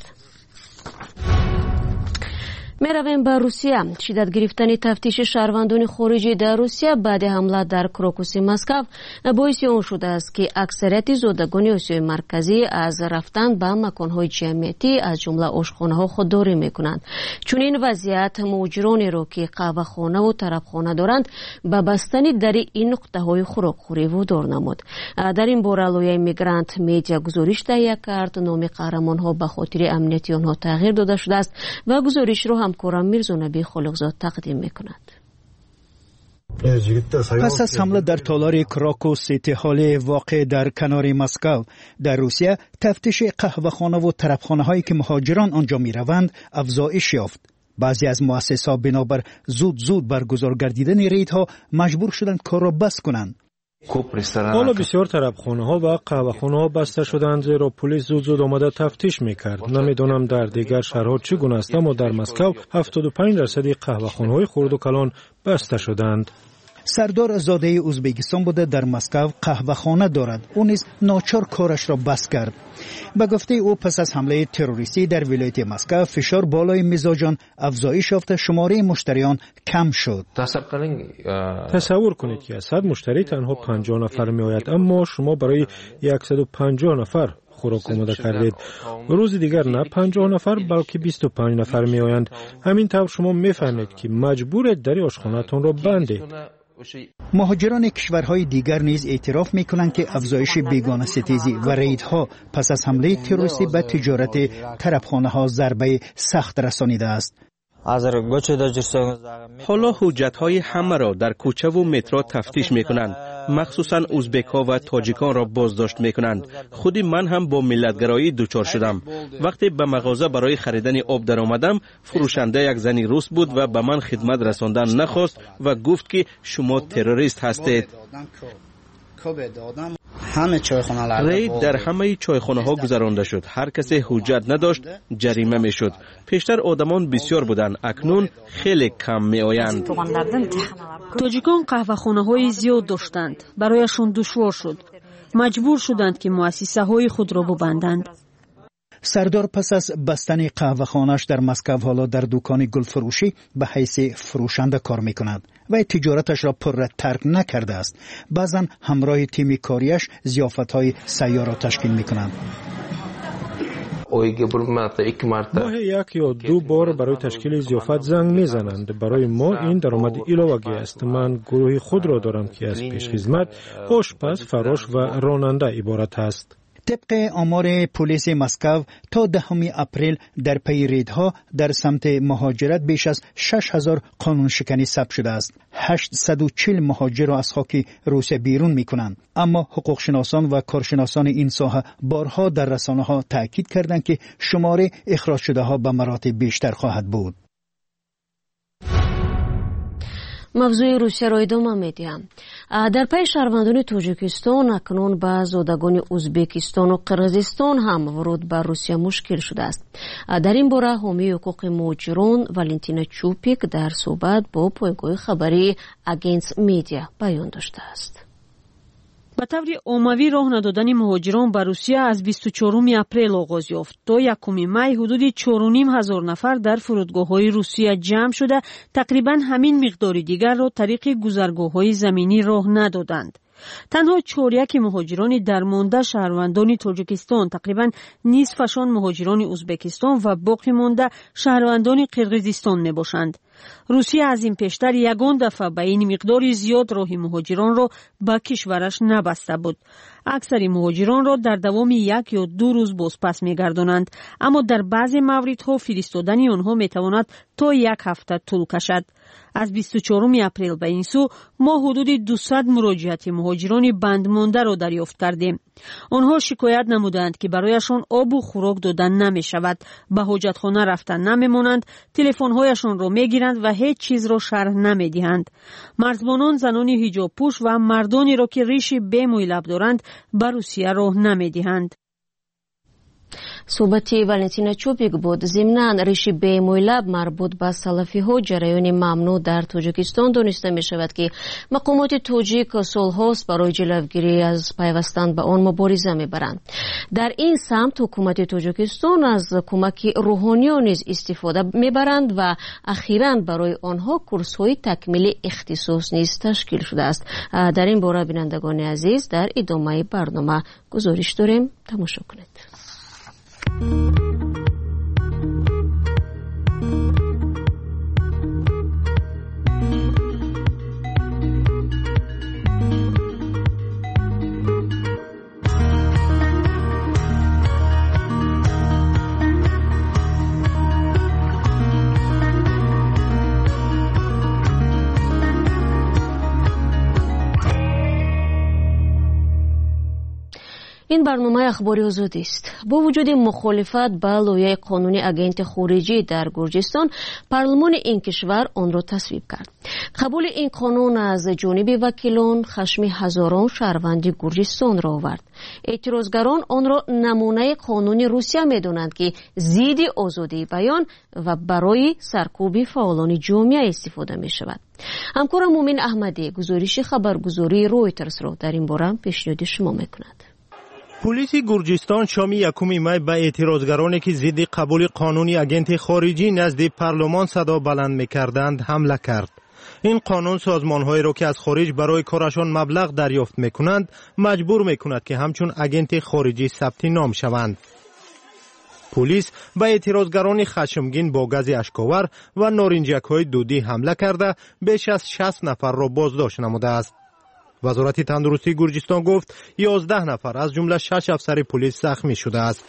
[SPEAKER 1] меравем ба русия. шиддат гирифтани тафтиши шаҳрвандони хориҷӣ дар русия баъди ҳамла дар крокуси москав боиси он шудааст ки аксарияти зодагони осиёи марказӣ аз рафтан ба маконҳои ҷамъиятӣ аз ҷумла ошхонаҳо худдорӣ мекунанд. чунин вазъият муҳоҷиронеро ки қаҳвахонаву тарабхона доранд ба бастани дари ин нуқтаҳои хӯрокхӯрӣ водор намуд. дар ин бора лояи мигрант медиа гузориш таҳия кард. номи қаҳрамонҳо ба хотири амнияти онҳо тағйир дода шудааст ва гузоришро ҳамкорам мирзонаби холиқзод тақдим мекунад.
[SPEAKER 4] пас аз ҳамла дар толори крокус ситиҳолӣ воқеъ дар канори москав дар русия тафтиши қаҳвахонаву тарабхонаҳое ки муҳоҷирон онҷо мераванд афзоиш ёфт. баъзе аз муассисаҳо бинобар зуд зуд баргузор гардидани рейдҳо маҷбур шуданд корро бас кунанд.
[SPEAKER 5] ҳоло бисёр тарабхонаҳо ва қаҳвахонаҳо баста шуданд, зеро пулис зуд зуд омада тафтиш мекард. намедонам дар дигар шаҳрҳо чӣ гуна аст, аммо дар москав ҳафтоду панҷ дарсади қаҳвахонаҳои хурду калон баста шуданд.
[SPEAKER 4] сардор зодаи ӯзбекистон буда дар москав қаҳвахона дорад. ӯ низ ночор корашро бас кард. ба гуфтаи ӯ пас аз ҳамлаи террористӣ дар вилояти москав фишор болои мизоҷон афзоиш ёфта шумораи муштариён кам шуд.
[SPEAKER 5] тасаввур кунед ки аз сад муштарӣ танҳо панҷоҳ нафар меояд, аммо шумо барои яксаду панҷоҳ нафар хӯрок омода кардед. рӯзи дигар на панҷоҳ нафар балки бисту панҷ нафар меоянд. ҳамин тавр шумо мефаҳмед ки маҷбуред дари ошхонаатонро бандед.
[SPEAKER 4] муҳоҷирони кишварҳои дигар низ эътироф мекунанд ки афзоиши бегонаситезӣ ва рейдҳо пас аз ҳамлаи террористӣ ба тиҷорати тарабхонаҳо зарбаи сахт расонидааст.
[SPEAKER 22] ҳоло ҳуҷҷатҳои ҳамаро дар кӯчаву метро тафтиш мекунанд. махсусан ӯзбекҳо ва тоҷиконро боздошт мекунанд. худи ман ҳам бо миллатгароӣ дучор шудам. вақте ба мағоза барои харидани об даромадам, фурӯшанда як зани рус буд ва ба ман хидмат расондан нахост ва гуфт ки шумо террорист ҳастед.
[SPEAKER 14] همه چایخانه
[SPEAKER 22] رید در همه چایخانه ها گذرانده شد. هر کسی حجت نداشت جریمه می شد. پیشتر آدمان بسیار بودند، اکنون خیلی کم می آیند.
[SPEAKER 6] توجیکان قهوه‌خانه های زیاد داشتند. برایشان دشوار شد. مجبور شدند که مؤسسه های خود را ببندند.
[SPEAKER 4] سردار پس از بستن قهوه‌خانه‌اش در مسکو حالا در دکان گلفروشی به حیث فروشنده کار می‌کند و تجارتش را پرتر نکرده است. بعضا همراه تیم کاریش ضیافت‌های سیار را تشکیل می‌کنند.
[SPEAKER 5] ماه یک یا دو بار برای تشکیل ضیافت زنگ میزنند. برای ما این درآمد علاوه‌ای است. من گروه خود را دارم که از پیشخدمت، آشپز، فراش و راننده عبارت است.
[SPEAKER 4] طبق آمار پلیس مسکو تا دهم اپریل در پی ریدها در سمت مهاجرت بیش از شش هزار قانون شکنی ثبت شده است. هشتصد و چهل مهاجر را از خاک روسیه بیرون می کنند. اما حقوق شناسان و کارشناسان این ساحه بارها در رسانه ها تاکید کردند که شماره اخراج شده ها به مراتب بیشتر خواهد بود.
[SPEAKER 1] мавзӯи русияро идома медиҳам. дар пайи шаҳрвандони тоҷикистон акнун ба зодагони ӯзбекистону қирғизистон ҳам вуруд ба русия мушкил шудааст. дар ин бора ҳомии ҳуқуқи муҳоҷирон Валентина Чупик дар суҳбат бо пойгоҳи хабарии Агентс Медиа баён доштааст.
[SPEAKER 6] ба таври оммавӣ роҳ надодани муҳоҷирон ба Русия аз бисту чорум апрел оғоз ёфт. То якуми май ҳудуди чору ним ҳазор нафар дар фурудгоҳҳои Русия ҷамъ шуда, тақрибан ҳамин миқдори дигарро тариқи гузаргоҳҳои заминӣ роҳ надоданд. танҳо чоряки муҳоҷирони дармонда шаҳрвандони тоҷикистон, тақрибан нисфашон муҳоҷирони ӯзбекистон ва боқӣ монда шаҳрвандони қирғизистон мебошанд. русия аз ин пештар ягон дафъа ба ин миқдори зиёд роҳи муҳоҷиронро ба кишвараш набаста буд. аксари муҳоҷиронро дар давоми як ё ду рӯз бозпас мегардонанд, аммо дар баъзе мавридҳо фиристодани онҳо метавонад то як ҳафта тӯл кашад. аз бисту чоруми апрел ба ин су мо ҳудуди дусад муроҷиати муҳоҷирони бандмондаро дарёфт кардем. онҳо шикоят намуданд ки барояшон обу хӯрок дода намешавад, ба ҳоҷатхона рафта намемонанд, телефонҳояшонро мегиранд ва ҳеҷ чизро шарҳ намедиҳанд. марзбонон, занони ҳиҷобпӯш ва мардонеро ки риши бемӯйлаб доранд ба Русия роҳ намедиҳанд.
[SPEAKER 1] суҳбати Валентина Чупик буд. зимнан риши бемӯйлаб марбут ба салафиҳо ҷараёни мамнӯъ дар Тоҷикистон дониста мешавад ки мақомоти тоҷик солҳост барои ҷилавгирӣ аз пайвастан ба он мубориза мебаранд. дар ин самт ҳукумати Тоҷикистон аз кӯмаки рӯҳониён низ истифода мебаранд ва ахиран барои онҳо курсҳои такмили ихтисос низ ташкил шудааст. дар ин бора бинандагони азиз дар идомаи барнома гузориш дорем. тамошо кунед. ин барномаи ахбори озодист. бо вуҷуди мухолифат ба лоиҳаи қонуни агенти хориҷӣ дар Гурҷистон, парлумони ин кишвар онро тасвиб кард. қабули ин қонун аз ҷониби вакилон хашми ҳазорон шаҳрванди Гурҷистонро овард. эътирозгарон онро намунаи қонуни Русия медонанд ки зидди озодии баён ва барои саркӯби фаъолони ҷомеа истифода мешавад. ҳамкорам Мумин Аҳмадӣ гузориши хабаргузории Ройтерсро дар ин бора пешниҳоди шумо мекунад.
[SPEAKER 15] پلیس گرجستان شام یکم مای به اعتراضگرانی که ضد قبول قانون اگنت خارجی نزد پارلمان صدا بلند می‌کردند حمله کرد. این قانون سازمان‌هایی را که از خارج برای کارشان مبلغ دریافت می‌کنند مجبور می‌کند که همچون اگنت خارجی ثبت نام شوند. پلیس به اعتراضگران خشمگین با گاز اشک‌آور و نارنجک‌های دودی حمله کرده بیش از شصت نفر را بازداشت نموده است. وزارت تندرستی گرجستان گفت یازده نفر از جمله شش افسر پلیس زخمی شده است.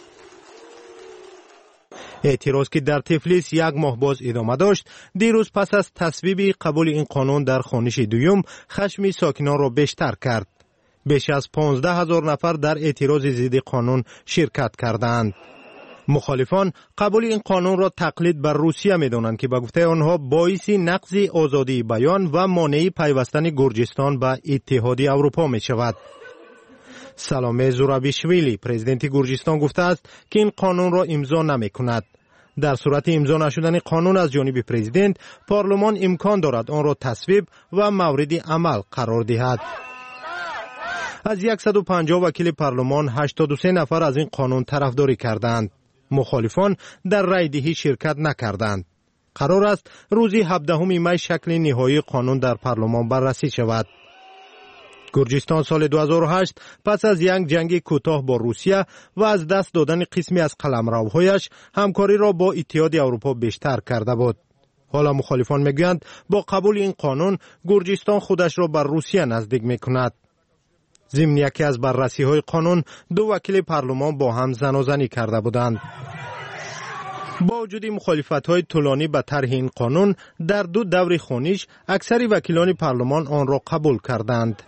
[SPEAKER 15] اعتراض که در تفلیس یک ماه باز ادامه داشت، دیروز پس از تصویب قبول این قانون در خوانش دوم خشم ساکنان را بیشتر کرد. بیش از پانزده هزار نفر در اعتراض ضد قانون شرکت کردند. مخالفان قبول این قانون را تقلید بر روسیه می‌دانند که به گفته آنها باعث نقض آزادی بیان و مانع پیوستن گرجستان به اتحادیه اروپا می‌شود. سلامه زورابیشویلی پرزیدنت گرجستان گفته است که این قانون را امضا نمی‌کند. در صورت امضا نشدن قانون از جانب پرزیدنت، پارلمان امکان دارد آن را تصویب و مورد عمل قرار دهد. از صد و پنجاه وکیل پارلمان هشتاد و سه نفر از این قانون طرفداری کردند. مخالفان در رای دهی شرکت نکردند. قرار است روز هفدهم می شکل نهایی قانون در پارلمان بررسی شود. گرجستان سال دو هزار و هشت پس از یک جنگ کوتاه با روسیه و از دست دادن قسمی از قلمروهایش همکاری را با اتحاد اروپا بیشتر کرده بود. حالا مخالفان میگویند با قبول این قانون گرجستان خودش را بر روسیه نزدیک میکند. ضمن یکی از بررسی های قانون دو وکیل پارلمان با هم زنازنی کرده بودند. با وجود مخالفت های طولانی به طرح این قانون، در دو دور خونیش اکثر وکیلان پارلمان آن را قبول کردند.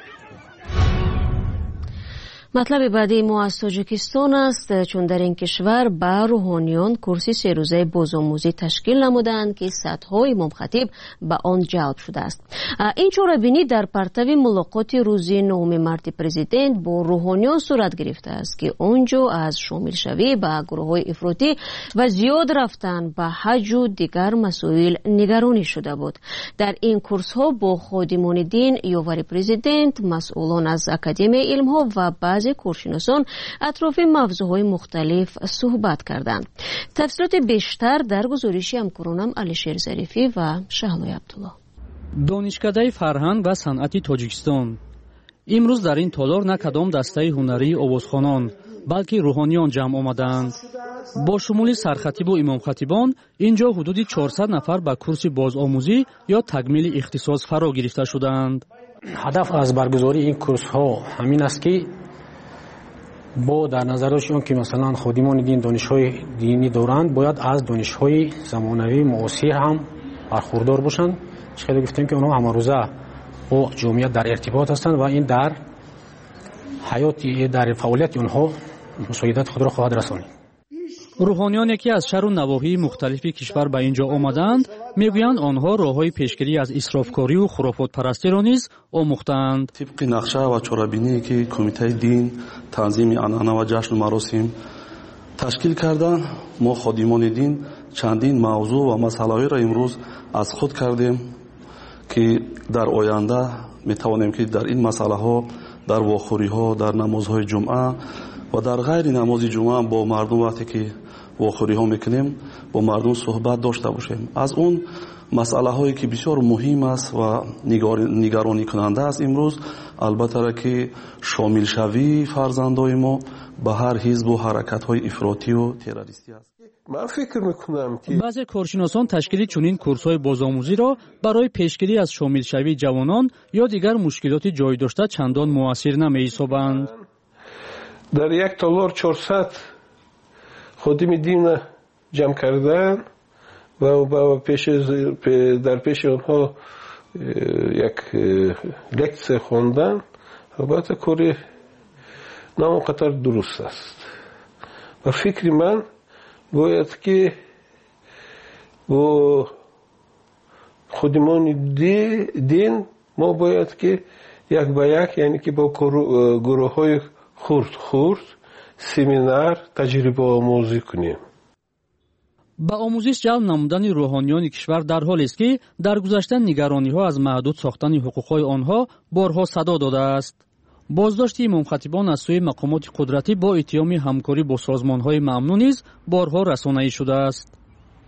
[SPEAKER 1] مطلب بعدی ما از تاجیکستان است، چون در این کشور به روحانیان کرسی سه روزه بازآموزی تشکیل نمودند که صدها امام خطیب به آن جلب شده است. این چاره‌بینی در پرتو ملاقات روز نهم مارت پرزیدنت با روحانیان صورت گرفته است که آنجا از شامل شوی به گروه‌های افراطی و زیاد رفتن به حج و دیگر مسائل نگرانی شده بود. در این کورس‌ها با خادمان دین یاور پرزیدنت، مسئولان از اکادمی علم‌ها و بعض کارشناسان اطراف موضوعهای مختلف صحبت کردند. تفصیلات بیشتر در گزارش همکارانم علیشیر ظریفی و شهلای عبدالله.
[SPEAKER 8] دانشکده فرهنگ و صنعت تاجیکستان امروز در این تالار نه کدام دسته هنری آوازخوانان بلکه روحانیان جمع آمدند. با شمول سرخطیب و امام خطیبان اینجا حدود چهارصد نفر به کورس بازآموزی یا تکمیل اختصاص فرا گرفته شدند.
[SPEAKER 3] هدف از برگزاری این کورس ها همین است که با در نظر داشتن که مثلا خادمان دین دانش‌های دینی دارند باید از دانش‌های زمانوی معاصر هم برخوردار باشند. چقدر گفتیم که اونها همه روزه با جامعه در ارتباط هستند و این در حیات در فعالیت اونها مساعدت خود را خواهد رسانید.
[SPEAKER 8] روحانیانی که از شهر و نواحی مختلف کشور به اینجا آمدند میگویند آنها راه‌های پیشگیری از اسرافکاری و خرافات پرستی را نیز آموختند.
[SPEAKER 9] طبق نقشه و چاره‌بینی که کمیته دین تنظیم عنعنه و جشن و مراسم تشکیل کردند، ما خادمان دین چندین موضوع و مسائلی را امروز از خود کردیم که در آینده میتوانیم که در این مسئله ها، در واخوری ها، در نمازهای جمعه و در غیر نماز جمعه با مردم وقتی که واخوری ها میکنیم با مردم صحبت داشته باشیم. از اون مسئله هایی که بسیار مهم است و نگرانی کننده است امروز، البته که شامل شوی فرزندای ما به هر حزب و حرکت های افراطی و تروریستی است.
[SPEAKER 10] من فکر میکنم که
[SPEAKER 8] بعضی کارشناسان تشکیل چنین کورس‌های بازآموزی را برای پیشگیری از شامل شوی جوانان یا دیگر مشکلات جای داشته چندان مؤثر نمی‌یابند.
[SPEAKER 10] در یک تالار چهارصد خادم دین جمع کردن و پیش در پیش آنها یک لکچر خواندن. البته کاری نه اونقدر درست است و فکر من باید که با خادمان دین ما باید که یک به یک، یعنی که با گروه های خورد خورد سمینار تجربه آموزی کنیم.
[SPEAKER 8] با آموزش جلب نمودن روحانیان کشور در حالی است که در گذشته نگرانی ها از محدود ساختن حقوق های آنها بارها صدا داده است. بازداشت امام خطیبان از سوی مقامات قدرتی با اتهام همکاری با سازمان های ممنوع نیز بارها رسانه‌ای شده است.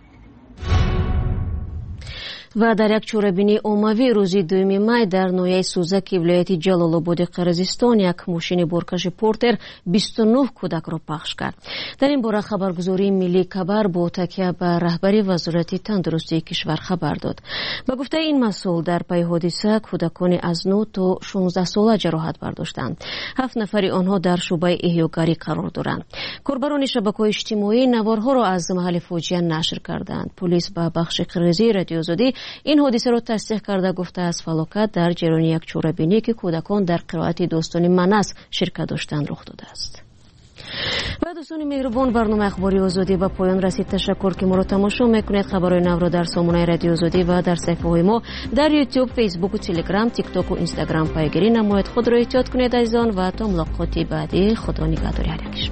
[SPEAKER 1] و در یک چاره‌بینی عمومی روزی دوم مای در ناحیه سوزک ولایت جلال‌آباد قرقیزستان یک ماشین بارکش پورتر بیست و نه کودک را پخش کرد. در این باره خبرگزاری ملی خبر با تکیه به رهبری وزارت تندرستی کشور خبر داد. به گفته این مسئول در پی حادثه کودکان از نه تا شانزده ساله جراحت برداشتند. هفت نفر آنها در شعبه احیاگری قرار دارند. کاربران شبکه‌های اجتماعی نوارها را از محل فاجعه نشر کردند. پلیس به بخش قرقیزی رادیوزادی این حادثه را تصدیق کرده گفته است فلاکت در جریان یک چاره‌بینی که کودکان در قرائت داستان منس شرکت داشتند رخ داده است. و دوستان مهربان، برنامه اخباری آزادی به پایان رسید. تشکر که ما را تماشا میکنید. خبرهای نو را در سامانه رادیو آزادی و در صفحه های ما در یوتیوب، فیسبوک و تلگرام، تیک توک و اینستاگرام پیگیری نمایید. خود را احتیاط کنید عزیزان و تا ملاقات بعدی. خدا نگهداری هر یکشون.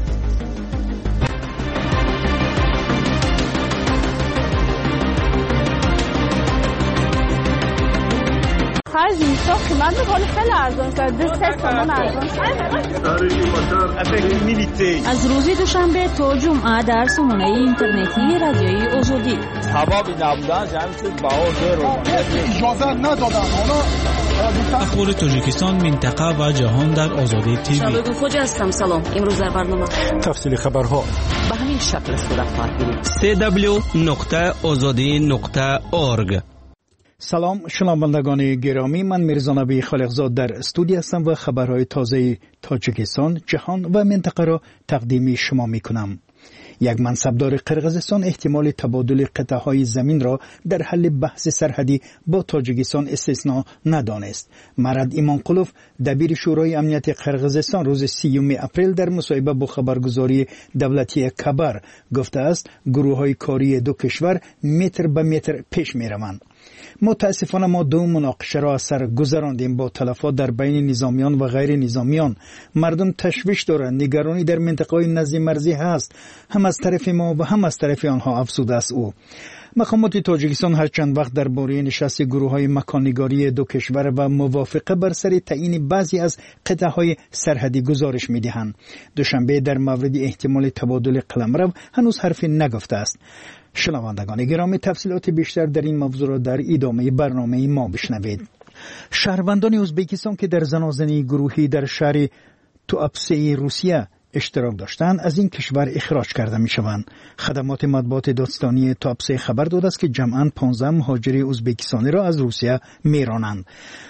[SPEAKER 14] خرج اینستا قیمت حال خیلی ارزان شد. دو سه تومن ارزان شد.
[SPEAKER 6] از روز دوشنبه تا جمعه در سامانه اینترنتی رادیوی آزادی.
[SPEAKER 16] هوا نبودن جمع شد بها رو اجازه ندادن.
[SPEAKER 23] اخبار تاجیکستان، منطقه و جهان در آزادی تیوی.
[SPEAKER 24] شبگو خوجا هستم. سلام. امروز در برنامه
[SPEAKER 23] تفصیل خبرها
[SPEAKER 24] به همین شکل صورت خواهد گرفت.
[SPEAKER 23] سی دبلیو نقطه آزادی نقطه اورگ.
[SPEAKER 4] سلام شنوندگان گرامی، من میرزا نبی خالقزاد در استودیو هستم و خبرهای تازه تاجیکستان، جهان و منطقه را تقدیم شما میکنم. یک منصبدار قرقیزستان احتمال تبادل قطعه‌های زمین را در حل بحث سرحدی با تاجیکستان استثنا ندانست. مراد ایمانقلوف دبیر شورای امنیت قرقیزستان روز سیوم اپریل در مصاحبه با خبرگزاری دولتی کبر گفته است گروه‌های کاری دو کشور متر به متر پیش می‌روند. متاسفانه ما دو مناقشه را از سر گذراندیم با تلفات در بین نظامیان و غیر نظامیان. مردم تشویش دارند، نگرانی در منطقه نزدیک مرزی هست، هم از طرف ما و هم از طرف آنها افزوده است او. مقامات تاجیکستان هر چند وقت درباره نشست گروه‌های مکان‌نگاری دو کشور و موافقه بر سر تعیین بعضی از قطعه‌های سرحدی گزارش می‌دهند. دوشنبه در مورد احتمال تبادل قلمرو هنوز حرفی نگفته است. شنوندگان گرامی، تفصیلات بیشتر در این موضوع را در ادامه برنامه ما بشنوید. شهروندان ازبکستان که در زنازنی گروهی در شهر توپسه روسیه اشتراک داشتند از این کشور اخراج کرده می شوند. خدمات مطبوعات دادستانی توپسه خبر داده است که جمعاً پانزده مهاجر ازبکستانی را از روسیه می رانند.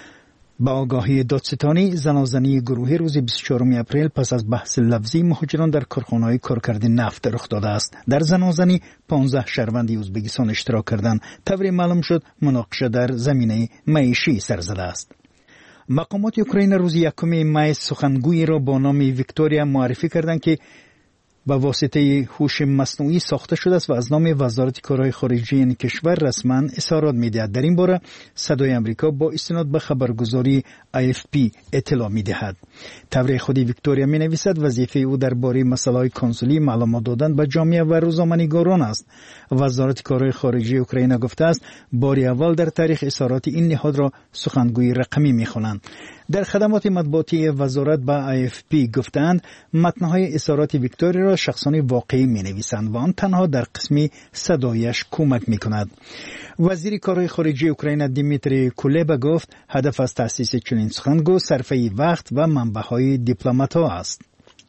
[SPEAKER 4] با آگاهی دادستانی، زنازنی گروهی روز بیست و چهارم اپریل پس از بحث لفظی مهاجران در کارخانه‌های کارکرد نفت رخ داده است. در زنازنی پانزده شهروند ازبکستان اشتراک کردند. طوری معلوم شد مناقشه در زمینه معیشی سر زده است. مقامات اوکراین روز یکم می سخنگویی را با نام ویکتوریا معرفی کردند که با واسطه هوش مصنوعی ساخته شده است و از نام وزارت کارهای خارجه این کشور رسما اظهارات می‌دهد. در این باره صدای آمریکا با استناد به خبرگزاری آی اف پی اطلاع می‌دهد. تبریک خودی ویکتوریا می‌نویسد وظیفه او درباره مسائل کنسولی معلومات دادن به جامعه و روزنامه‌نگاران است. وزارت کارهای خارجه اوکراین گفته است بار اول در تاریخ اظهارات این نهاد را سخنگوی رقمی می‌خوانند. در خدمات مطبوعاتی وزارت با آی اف پی گفتند متن‌های اظهارات ویکتوریا را شخصان واقعی می‌نویسند و آن تنها در قسمی صدایش کمک می‌کند. وزیر کارهای خارجه اوکراین دیمیتری کولبا گفت هدف از تأسیس چنین سخنگو صرفه وقت و منبع‌های دیپلمات‌ها است.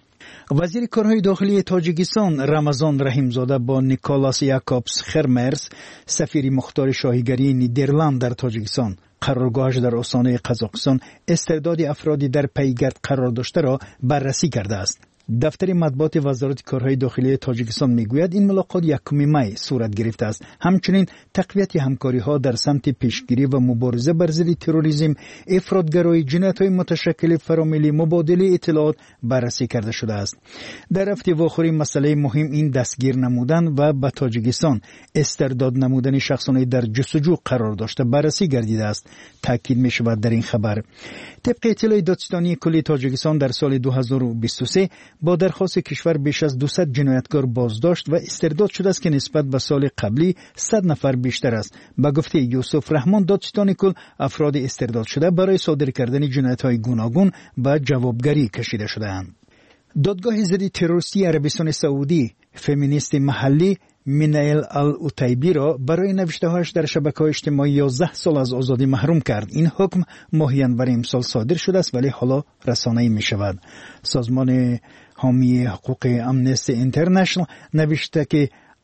[SPEAKER 4] وزیر کارهای داخلی تاجیکستان رمضان رحیمزاده با نیکولاس یاکوبس خرمرز سفیر مختار شاهیگری نیدرلند در تاجیکستان قرارگاهش در استان قزاقستان استرداد افرادی در پیگرد قرار داشته را بررسی کرده است. دفتر مطبوعات وزارت کارهای داخلی تاجیکستان میگوید این ملاقات یکم می صورت گرفته است. همچنین تقویت همکاری ها در سمت پیشگیری و مبارزه بر ضد تروریسم، افراطگرایی، جنایت‌های متشکل فراملی، مبادله اطلاعات بررسی کرده شده است. در هفته واخری مسئله مهم این دستگیر نمودن و به تاجیکستان استرداد نمودن شخصانی در جستجو قرار داشته بررسی گردیده است. تاکید می شود در این خبر. طبق اطلاع دادستانی کلی تاجیکستان در سال دو هزار و بیست و سه با درخواست کشور بیش از دویست جنایتکار بازداشت و استرداد شده است که نسبت به سال قبلی صد نفر بیشتر است. به گفته یوسف رحمان دادستان کل افراد استرداد شده برای صادر کردن جنایت‌های گوناگون به جوابگری کشیده شده‌اند. دادگاه ضد تروریستی عربستان سعودی فمینیست محلی مینایل الاوتایبی را برای نوشته‌هایش در شبکه‌های اجتماعی یازده سال از آزادی محروم کرد. این حکم ماه ینور امسال صادر شده است ولی حالا رسانه‌ای می‌شود. سازمان حامی حقوق امنستی اینترنشنال نوشته که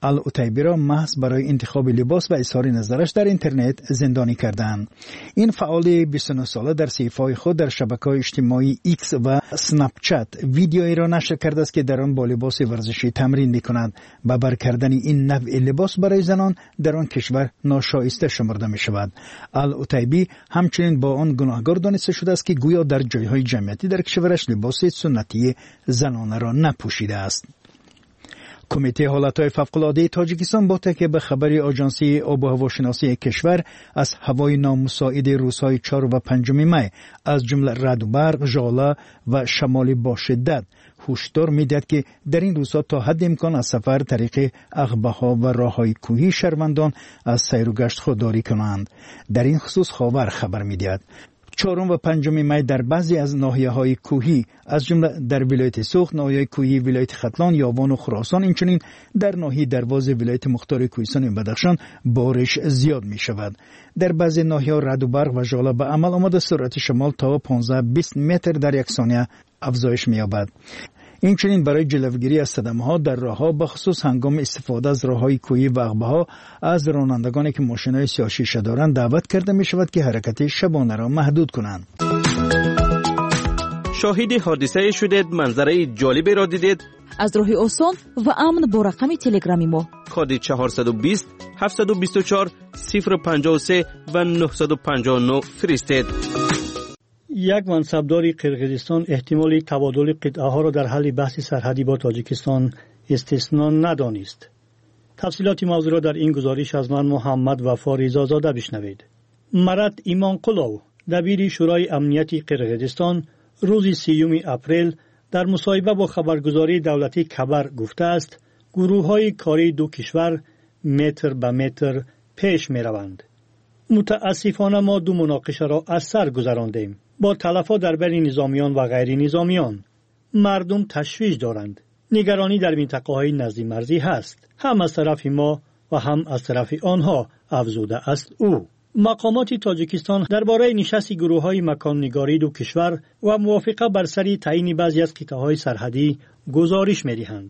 [SPEAKER 4] العتیبی را محض برای انتخاب لباس و اظهار نظرش در اینترنت زندانی کردند. این فعال بیست و نه ساله در صفحه‌های خود در شبکه‌های اجتماعی ایکس و اسنپ چت ویدیویی را نشر کرده است که در آن با لباس ورزشی تمرین می‌کند. با بر کردن این نوع لباس برای زنان در آن کشور ناشایسته شمرده می‌شود. العتیبی همچنین با آن گناهکار دانسته شده است که گویا در جای‌های جمعیتی در کشورش لباس سنتی زنانه را نپوشیده است. کمیته حالتهای فوق‌العاده تاجیکستان با تکیه به خبری آژانسی آب و هواشناسی کشور از هوای نامساعد روزهای چهار و پنجم می از جمله رعد و برق، ژاله و شمال با شدت هشدار می‌دهد که در این روزها تا حد امکان از سفر طریق عقبه‌ها و راه‌های کوهی شهروندان از سیر و گشت خودداری کنند. در این خصوص خاور خبر می‌دهد چهارم و پنجم می در بعضی از ناحیه‌های کوهی از جمله در ولایت سوخت، ناحیه کوهی ولایت ختلان، یاوان و خراسان، اینچنین در ناحیه دروازه ولایت مختار کوهستان و بدخشان بارش زیاد می شود. در بعضی ناحیه‌ها رعد و برق و ژاله به عمل آمده سرعت شمال تا پانزده بیست متر در یک ثانیه افزایش می‌یابد. اینچنین برای جلوگیری از صدمه‌ها در راه‌ها به خصوص هنگام استفاده از راه‌های کوهی و عقبه‌ها از رانندگانی که ماشین‌های سیاه شیشه دارند دعوت کرده می‌شود که حرکت شبانه را محدود کنند.
[SPEAKER 22] شاهد حادثه شدید، منظره جالبی را دیدید؟
[SPEAKER 13] از راه آسان و امن با رقم تلگرامی ما
[SPEAKER 22] کد چهارصد و بیست هفتصد و بیست و چهار صفر پنجاه و سه و نهصد و پنجاه و نه فرستید.
[SPEAKER 12] یک منصبدار قرقیزستان احتمال تبادل قطعه ها را در حل بحث سرحدی با تاجیکستان استثنا ندانست. تفصیلات موضوع را در این گزارش از من محمد وفا رضازاده بشنوید. مراد ایمانقلو دبیر شورای امنیتی قرقیزستان روز سیوم اپریل در مصاحبه با خبرگزاری دولتی کبر گفته است گروه های کاری دو کشور متر به متر پیش می روند. متاسفانه ما دو مناقشه را از سر گذراندیم با تلفات در بین نظامیان و غیر نظامیان. مردم تشویش دارند. نگرانی در منطقه های نزدی مرزی هست. هم از طرف ما و هم از طرف آنها افزوده است او. مقامات تاجیکستان درباره نشست گروه های مکان نگاری دو کشور و موافقه بر سری تعیین بعضی از قطعه های سرحدی گزارش می دهند.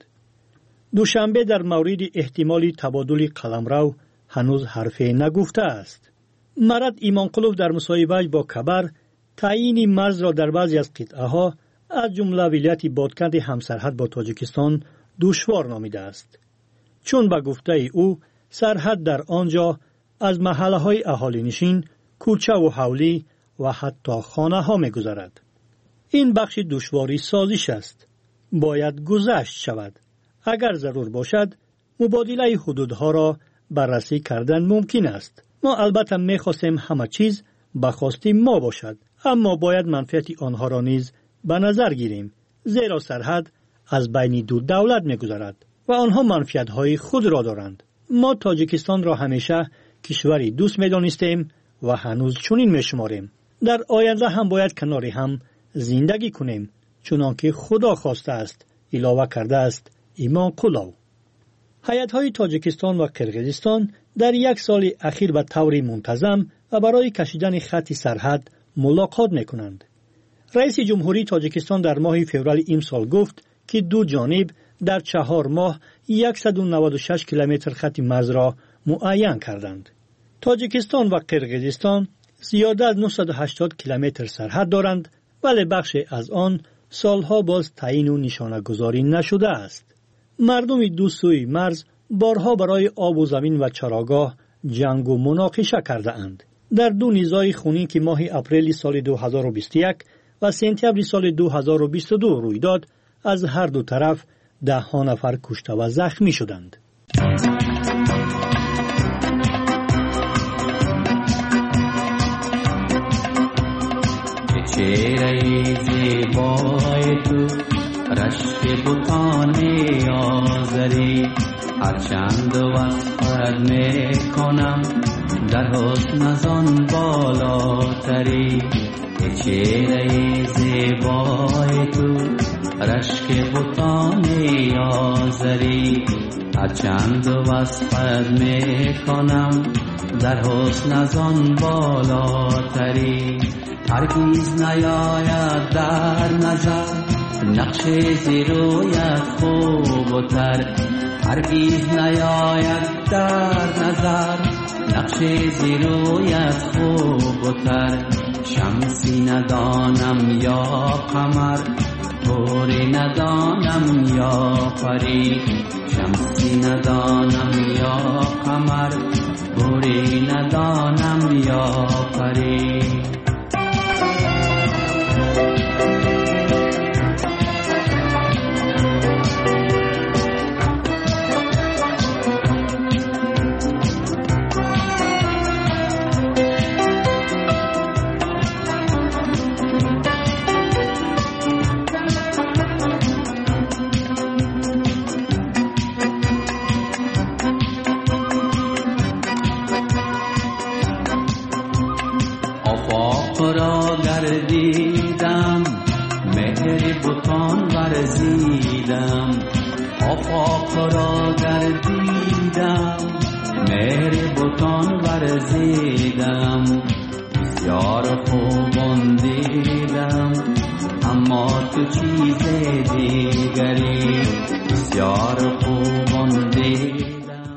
[SPEAKER 12] دوشنبه در مورد احتمال تبادل قلمرو هنوز حرفی نگفته است. مراد ایمانقلو در مصاحبه با کبر تعیین مرز را در بعضی از قطعه ها از جمله ولایت بادکند همسرحد با تاجیکستان دشوار نامیده است. چون به گفته او سرحد در آنجا از محله های اهالی نشین، کوچه و حولی و حتی خانه ها می گذرد. این بخش دشواری سازش است. باید گذشت شود. اگر ضرور باشد مبادله حدودها را بررسی کردن ممکن است. ما البته می خواستیم همه چیز به خواست ما باشد، اما باید منفعت آنها را نیز به نظر گیریم، زیرا سرحد از بین دو دولت می گذرد و آنها منفعت های خود را دارند. ما تاجیکستان را همیشه کشوری دوست می دانستیم و هنوز چنین می شماریم. در آینده هم باید کنار هم زندگی کنیم چنانکه خدا خواسته است، علاوه کرده است ایمانقلو. هیئت‌های تاجیکستان و قرقیزستان در یک سال اخیر به طور منتظم و برای کشیدن خط سرحد ملاقات می‌کنند. رئیس جمهوری تاجیکستان در ماه فوریه امسال گفت که دو جانب در چهار ماه صد و نود و شش کیلومتر خط مرز را معین کردند. تاجیکستان و قرقیزستان زیاده از نهصد و هشتاد کیلومتر سرحد دارند، ولی بخش از آن سالها باز تعیین و نشانه گذاری نشده است. مردم دو سوی مرز بارها برای آب و زمین و چراگاه جنگ و مناقشه کرده اند. در دو نزاع خونین که ماه اپریل سال دو هزار و بیست و یک و سپتامبر سال دو هزار و بیست و دو روی داد، از هر دو طرف ده ها نفر کشته و زخمی شدند.
[SPEAKER 2] چهره زیبای تو رشک بوتان آزری، هرچند وصفت میکنم در حسن از آن بالاتری. چهره زیبای تو رشک بوتان آزری، هرچند وصفت میکنم در حسن از آن بالاتری. هرگز نیاید در نظر نقش زیرویت خوبتر هرگز نیاید در نظر نقش زیرویت خوبتر شمسی ندانم یا قمر طوری ندانم یا پری شمسی ندانم یا قمر طوری ندانم یا پری را گردیدم مهر بتان ورزیدم آفاق را گردیدم مهر بتان ورزیدم بسیار خوبان دیدم اما تو چیز دیگری بسیار خوبان دیدم.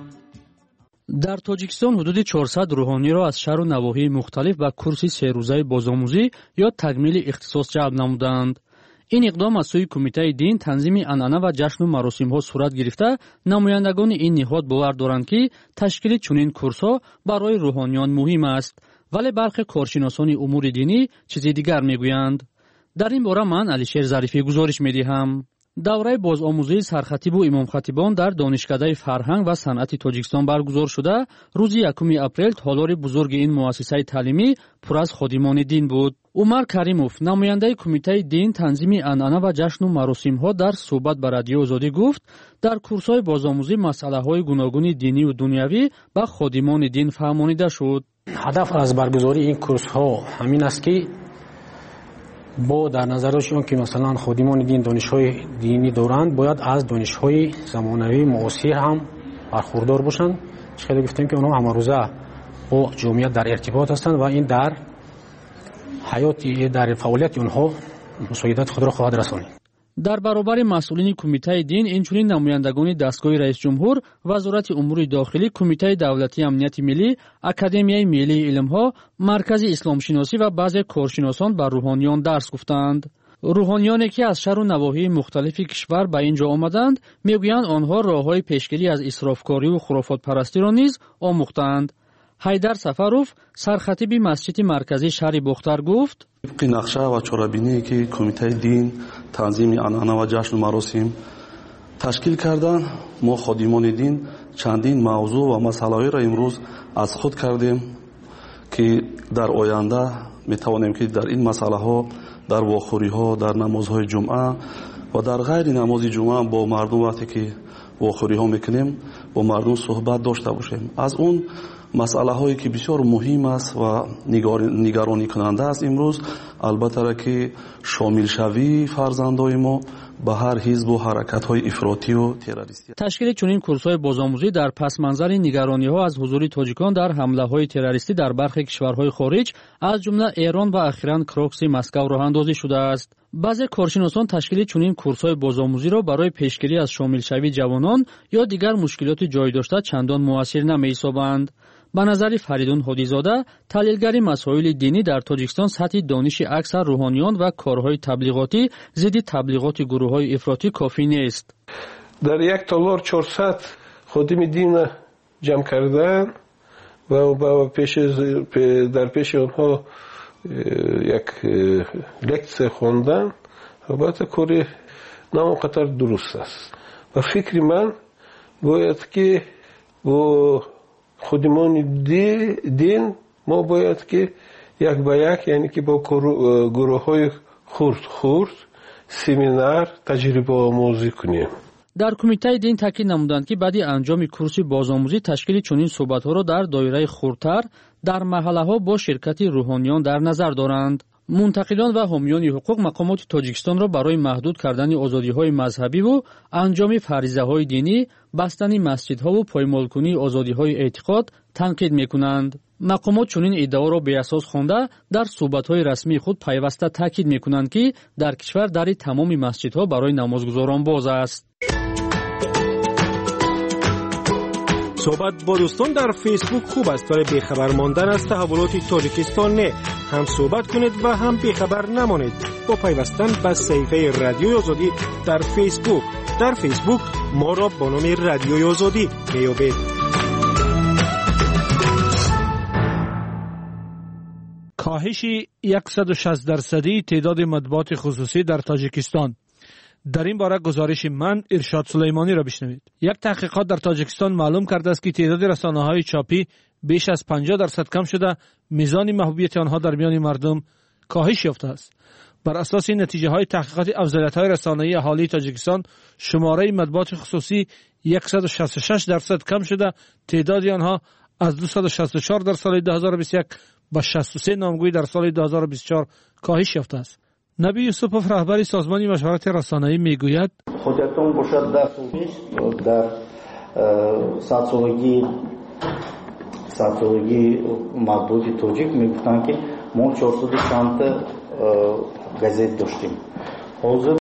[SPEAKER 8] در تاجیکستان حدود چهارصد روحانی‌ро аз шаҳру навоҳии мухталиф ба курси серӯзаи бозомӯзӣ ё такмили ихтисос ҷалб намуданд. ин иқдом аз сӯи кумитаи дин, танзими анъана ва ҷашну маросимҳо сурат гирифта, намояндагони ин ниҳод бовар доранд, ки ташкили чунин курсҳо барои рӯҳониён муҳим аст, вале бархе коршиносони умури динӣ чизи дигар мегӯянд. дар ин бора ман Алишер Зарифӣ гузориш медиҳам. давраи бозомӯзии сархатибу имомхатибон дар донишкадаи фарҳанг ва санъати Тоҷикистон баргузор шуда, рӯзи якуми апрел толори бузурги ин муассисаи таълимӣ пур аз ходимони дин буд. Умар Каримов, намояндаи кумитаи дин, танзими анъана ва ҷашну маросимҳо дар суҳбат ба Радиои Озодӣ гуфт, дар курсҳои бозомӯзӣ масъалаҳои гуногуни диниву дунявӣ ба ходимони дин фаҳмонида шуд.
[SPEAKER 3] ҳадаф аз баргузории ин курсҳо ҳамин аст, ки бо дар назар дошти он ки масалан ходимони дин донишҳои динӣ доранд, бояд аз донишҳои замонавӣ муосир ҳам бархурдор бошанд. чӣ хеле гуфтем ки онҳо ҳамарӯза бо ҷомеият дар иртибот ҳастанд ва ин дар ҳаёти дар фаъолияти онҳо мусоидати худро хоҳад расонид.
[SPEAKER 8] дар баробари масъулини кумитаи дин, инчунин намояндагони дастгоҳи раисҷумҳур, вазорати умури дохилӣ, кумитаи давлатии амнияти миллӣ, академияи миллии илмҳо, маркази исломшиносӣ ва баъзе коршиносон ба рӯҳониён дарс гуфтанд. рӯҳониёне ки аз шаҳру навоҳии мухталифи кишвар ба ин ҷо омаданд, мегӯянд онҳо роҳҳои пешгирӣ аз исрофкориву хурофотпарастиро низ омӯхтанд. ҳайдар Сафаров, сархатиби масҷиди марказии шаҳри Бохтар гуфт:
[SPEAKER 9] طبق نقشه و چاره‌بینی که کمیته دین، تنظیم انعنه و جشن و مراسم تشکیل کردن، ما خادمان دین چندین موضوع و مسائلی را امروز از خود کردیم که در آینده میتوانیم که در این مسئله ها، در واخوری ها، در نمازهای جمعه و در غیر نماز جمعه با مردم وقتی که واخوری ها میکنیم با مردم صحبت داشته باشیم. از اون مسئله هایی که بسیار مهم است و نگرانی کننده است امروز، البته که شامل شوی فرزندای ما به هر حزب و حرکت های افراطی و تروریستی.
[SPEAKER 8] تشکیل چنین کورس های بازآموزی در پس منظر نگرانی ها از حضور تاجیکان در حمله های تروریستی در برخی کشورهای خارج از جمله ایران و اخیراً کراکسی مسکو راه اندازی شده است. بعضی کارشناسان تشکیل چنین کورس‌های بازآموزی را برای پیشگیری از شامل شوی جوانان یا دیگر مشکلات جای داشته چندان مؤثر نمی‌یابند. به نظر فریدون هادیزاده، تحلیلگری مسائل دینی در تاجیکستان سطح دانش اکثر روحانیان و کارهای تبلیغاتی ضد تبلیغات گروه‌های افراطی کافی نیست.
[SPEAKER 10] در یک تالار چهارصد خادم دین جمع کردن و با پیش در پیش آنها یک لکچه خواندن، البته کاری نه اونقدر درست است و فکر من باید که با خودمان دین ما باید که یک با یک، یعنی که با گروه های خورد خورد سمینار تجربه آموزی کنیم.
[SPEAKER 8] در کمیته دین تاکید نمودند که بعد انجام کورس بازآموزی تشکیل چنین صحبت‌ها را در دایره خردتر در محله‌ها با شرکت روحانیان در نظر دارند. منتقدان و حامیان حقوق مقامات تاجیکستان را برای محدود کردن آزادی‌های مذهبی و انجام فریضه‌های دینی، بستن مسجدها و پایمال‌کنی آزادی‌های اعتقاد تنقید می‌کنند. мақомот чунин иддаоро беасос хонда дар суҳбатҳои расмии худ пайваста таъкид мекунанд ки дар кишвар дари тамоми масҷидҳо барои намозгузорон боз аст.
[SPEAKER 5] صحبت با دوستان در فیسبوک خوب است ولی بیخبر ماندن از تحولات تاجیکستان نه. هم صحبت کنید و هم بیخبر نمانید با پیوستن به صفحه رادیوی آزادی در فیسبوک. در فیسبوک ما را با نام رادیوی آزادی میابید. کاهش صد و شصت درصدی تعداد مطبوعات خصوصی در تاجیکستان. در این باره گزارش من ارشاد سلیمانی را بشنوید. یک تحقیقات در تاجیکستان معلوم کرده است که تعداد رسانه‌های چاپی بیش از پنجاه درصد کم شده، میزان محبوبیت آنها در میان مردم کاهش یافته است. بر اساس این نتیجه های تحقیقات افضلیت‌های رسانه‌ای اهالی تاجیکستان، شماره مطبوعات خصوصی صد و شصت و شش درصد کم شده، تعداد آنها از دویست و شصت و چهار در سال دو هزار و بیست و یک به شصت و سه نامگوی در سال دو هزار و بیست و چهار کاهش یافته است. نبی یوسفوف رهبر سازمان مشاورت رسانه‌ای میگوید
[SPEAKER 17] خودتون باشد در سویش در ساتولوژی ساتولوژی مطبوعات تاجیک میگفتن که ما چهارصد و چند تا گازت داشتیم. حاضر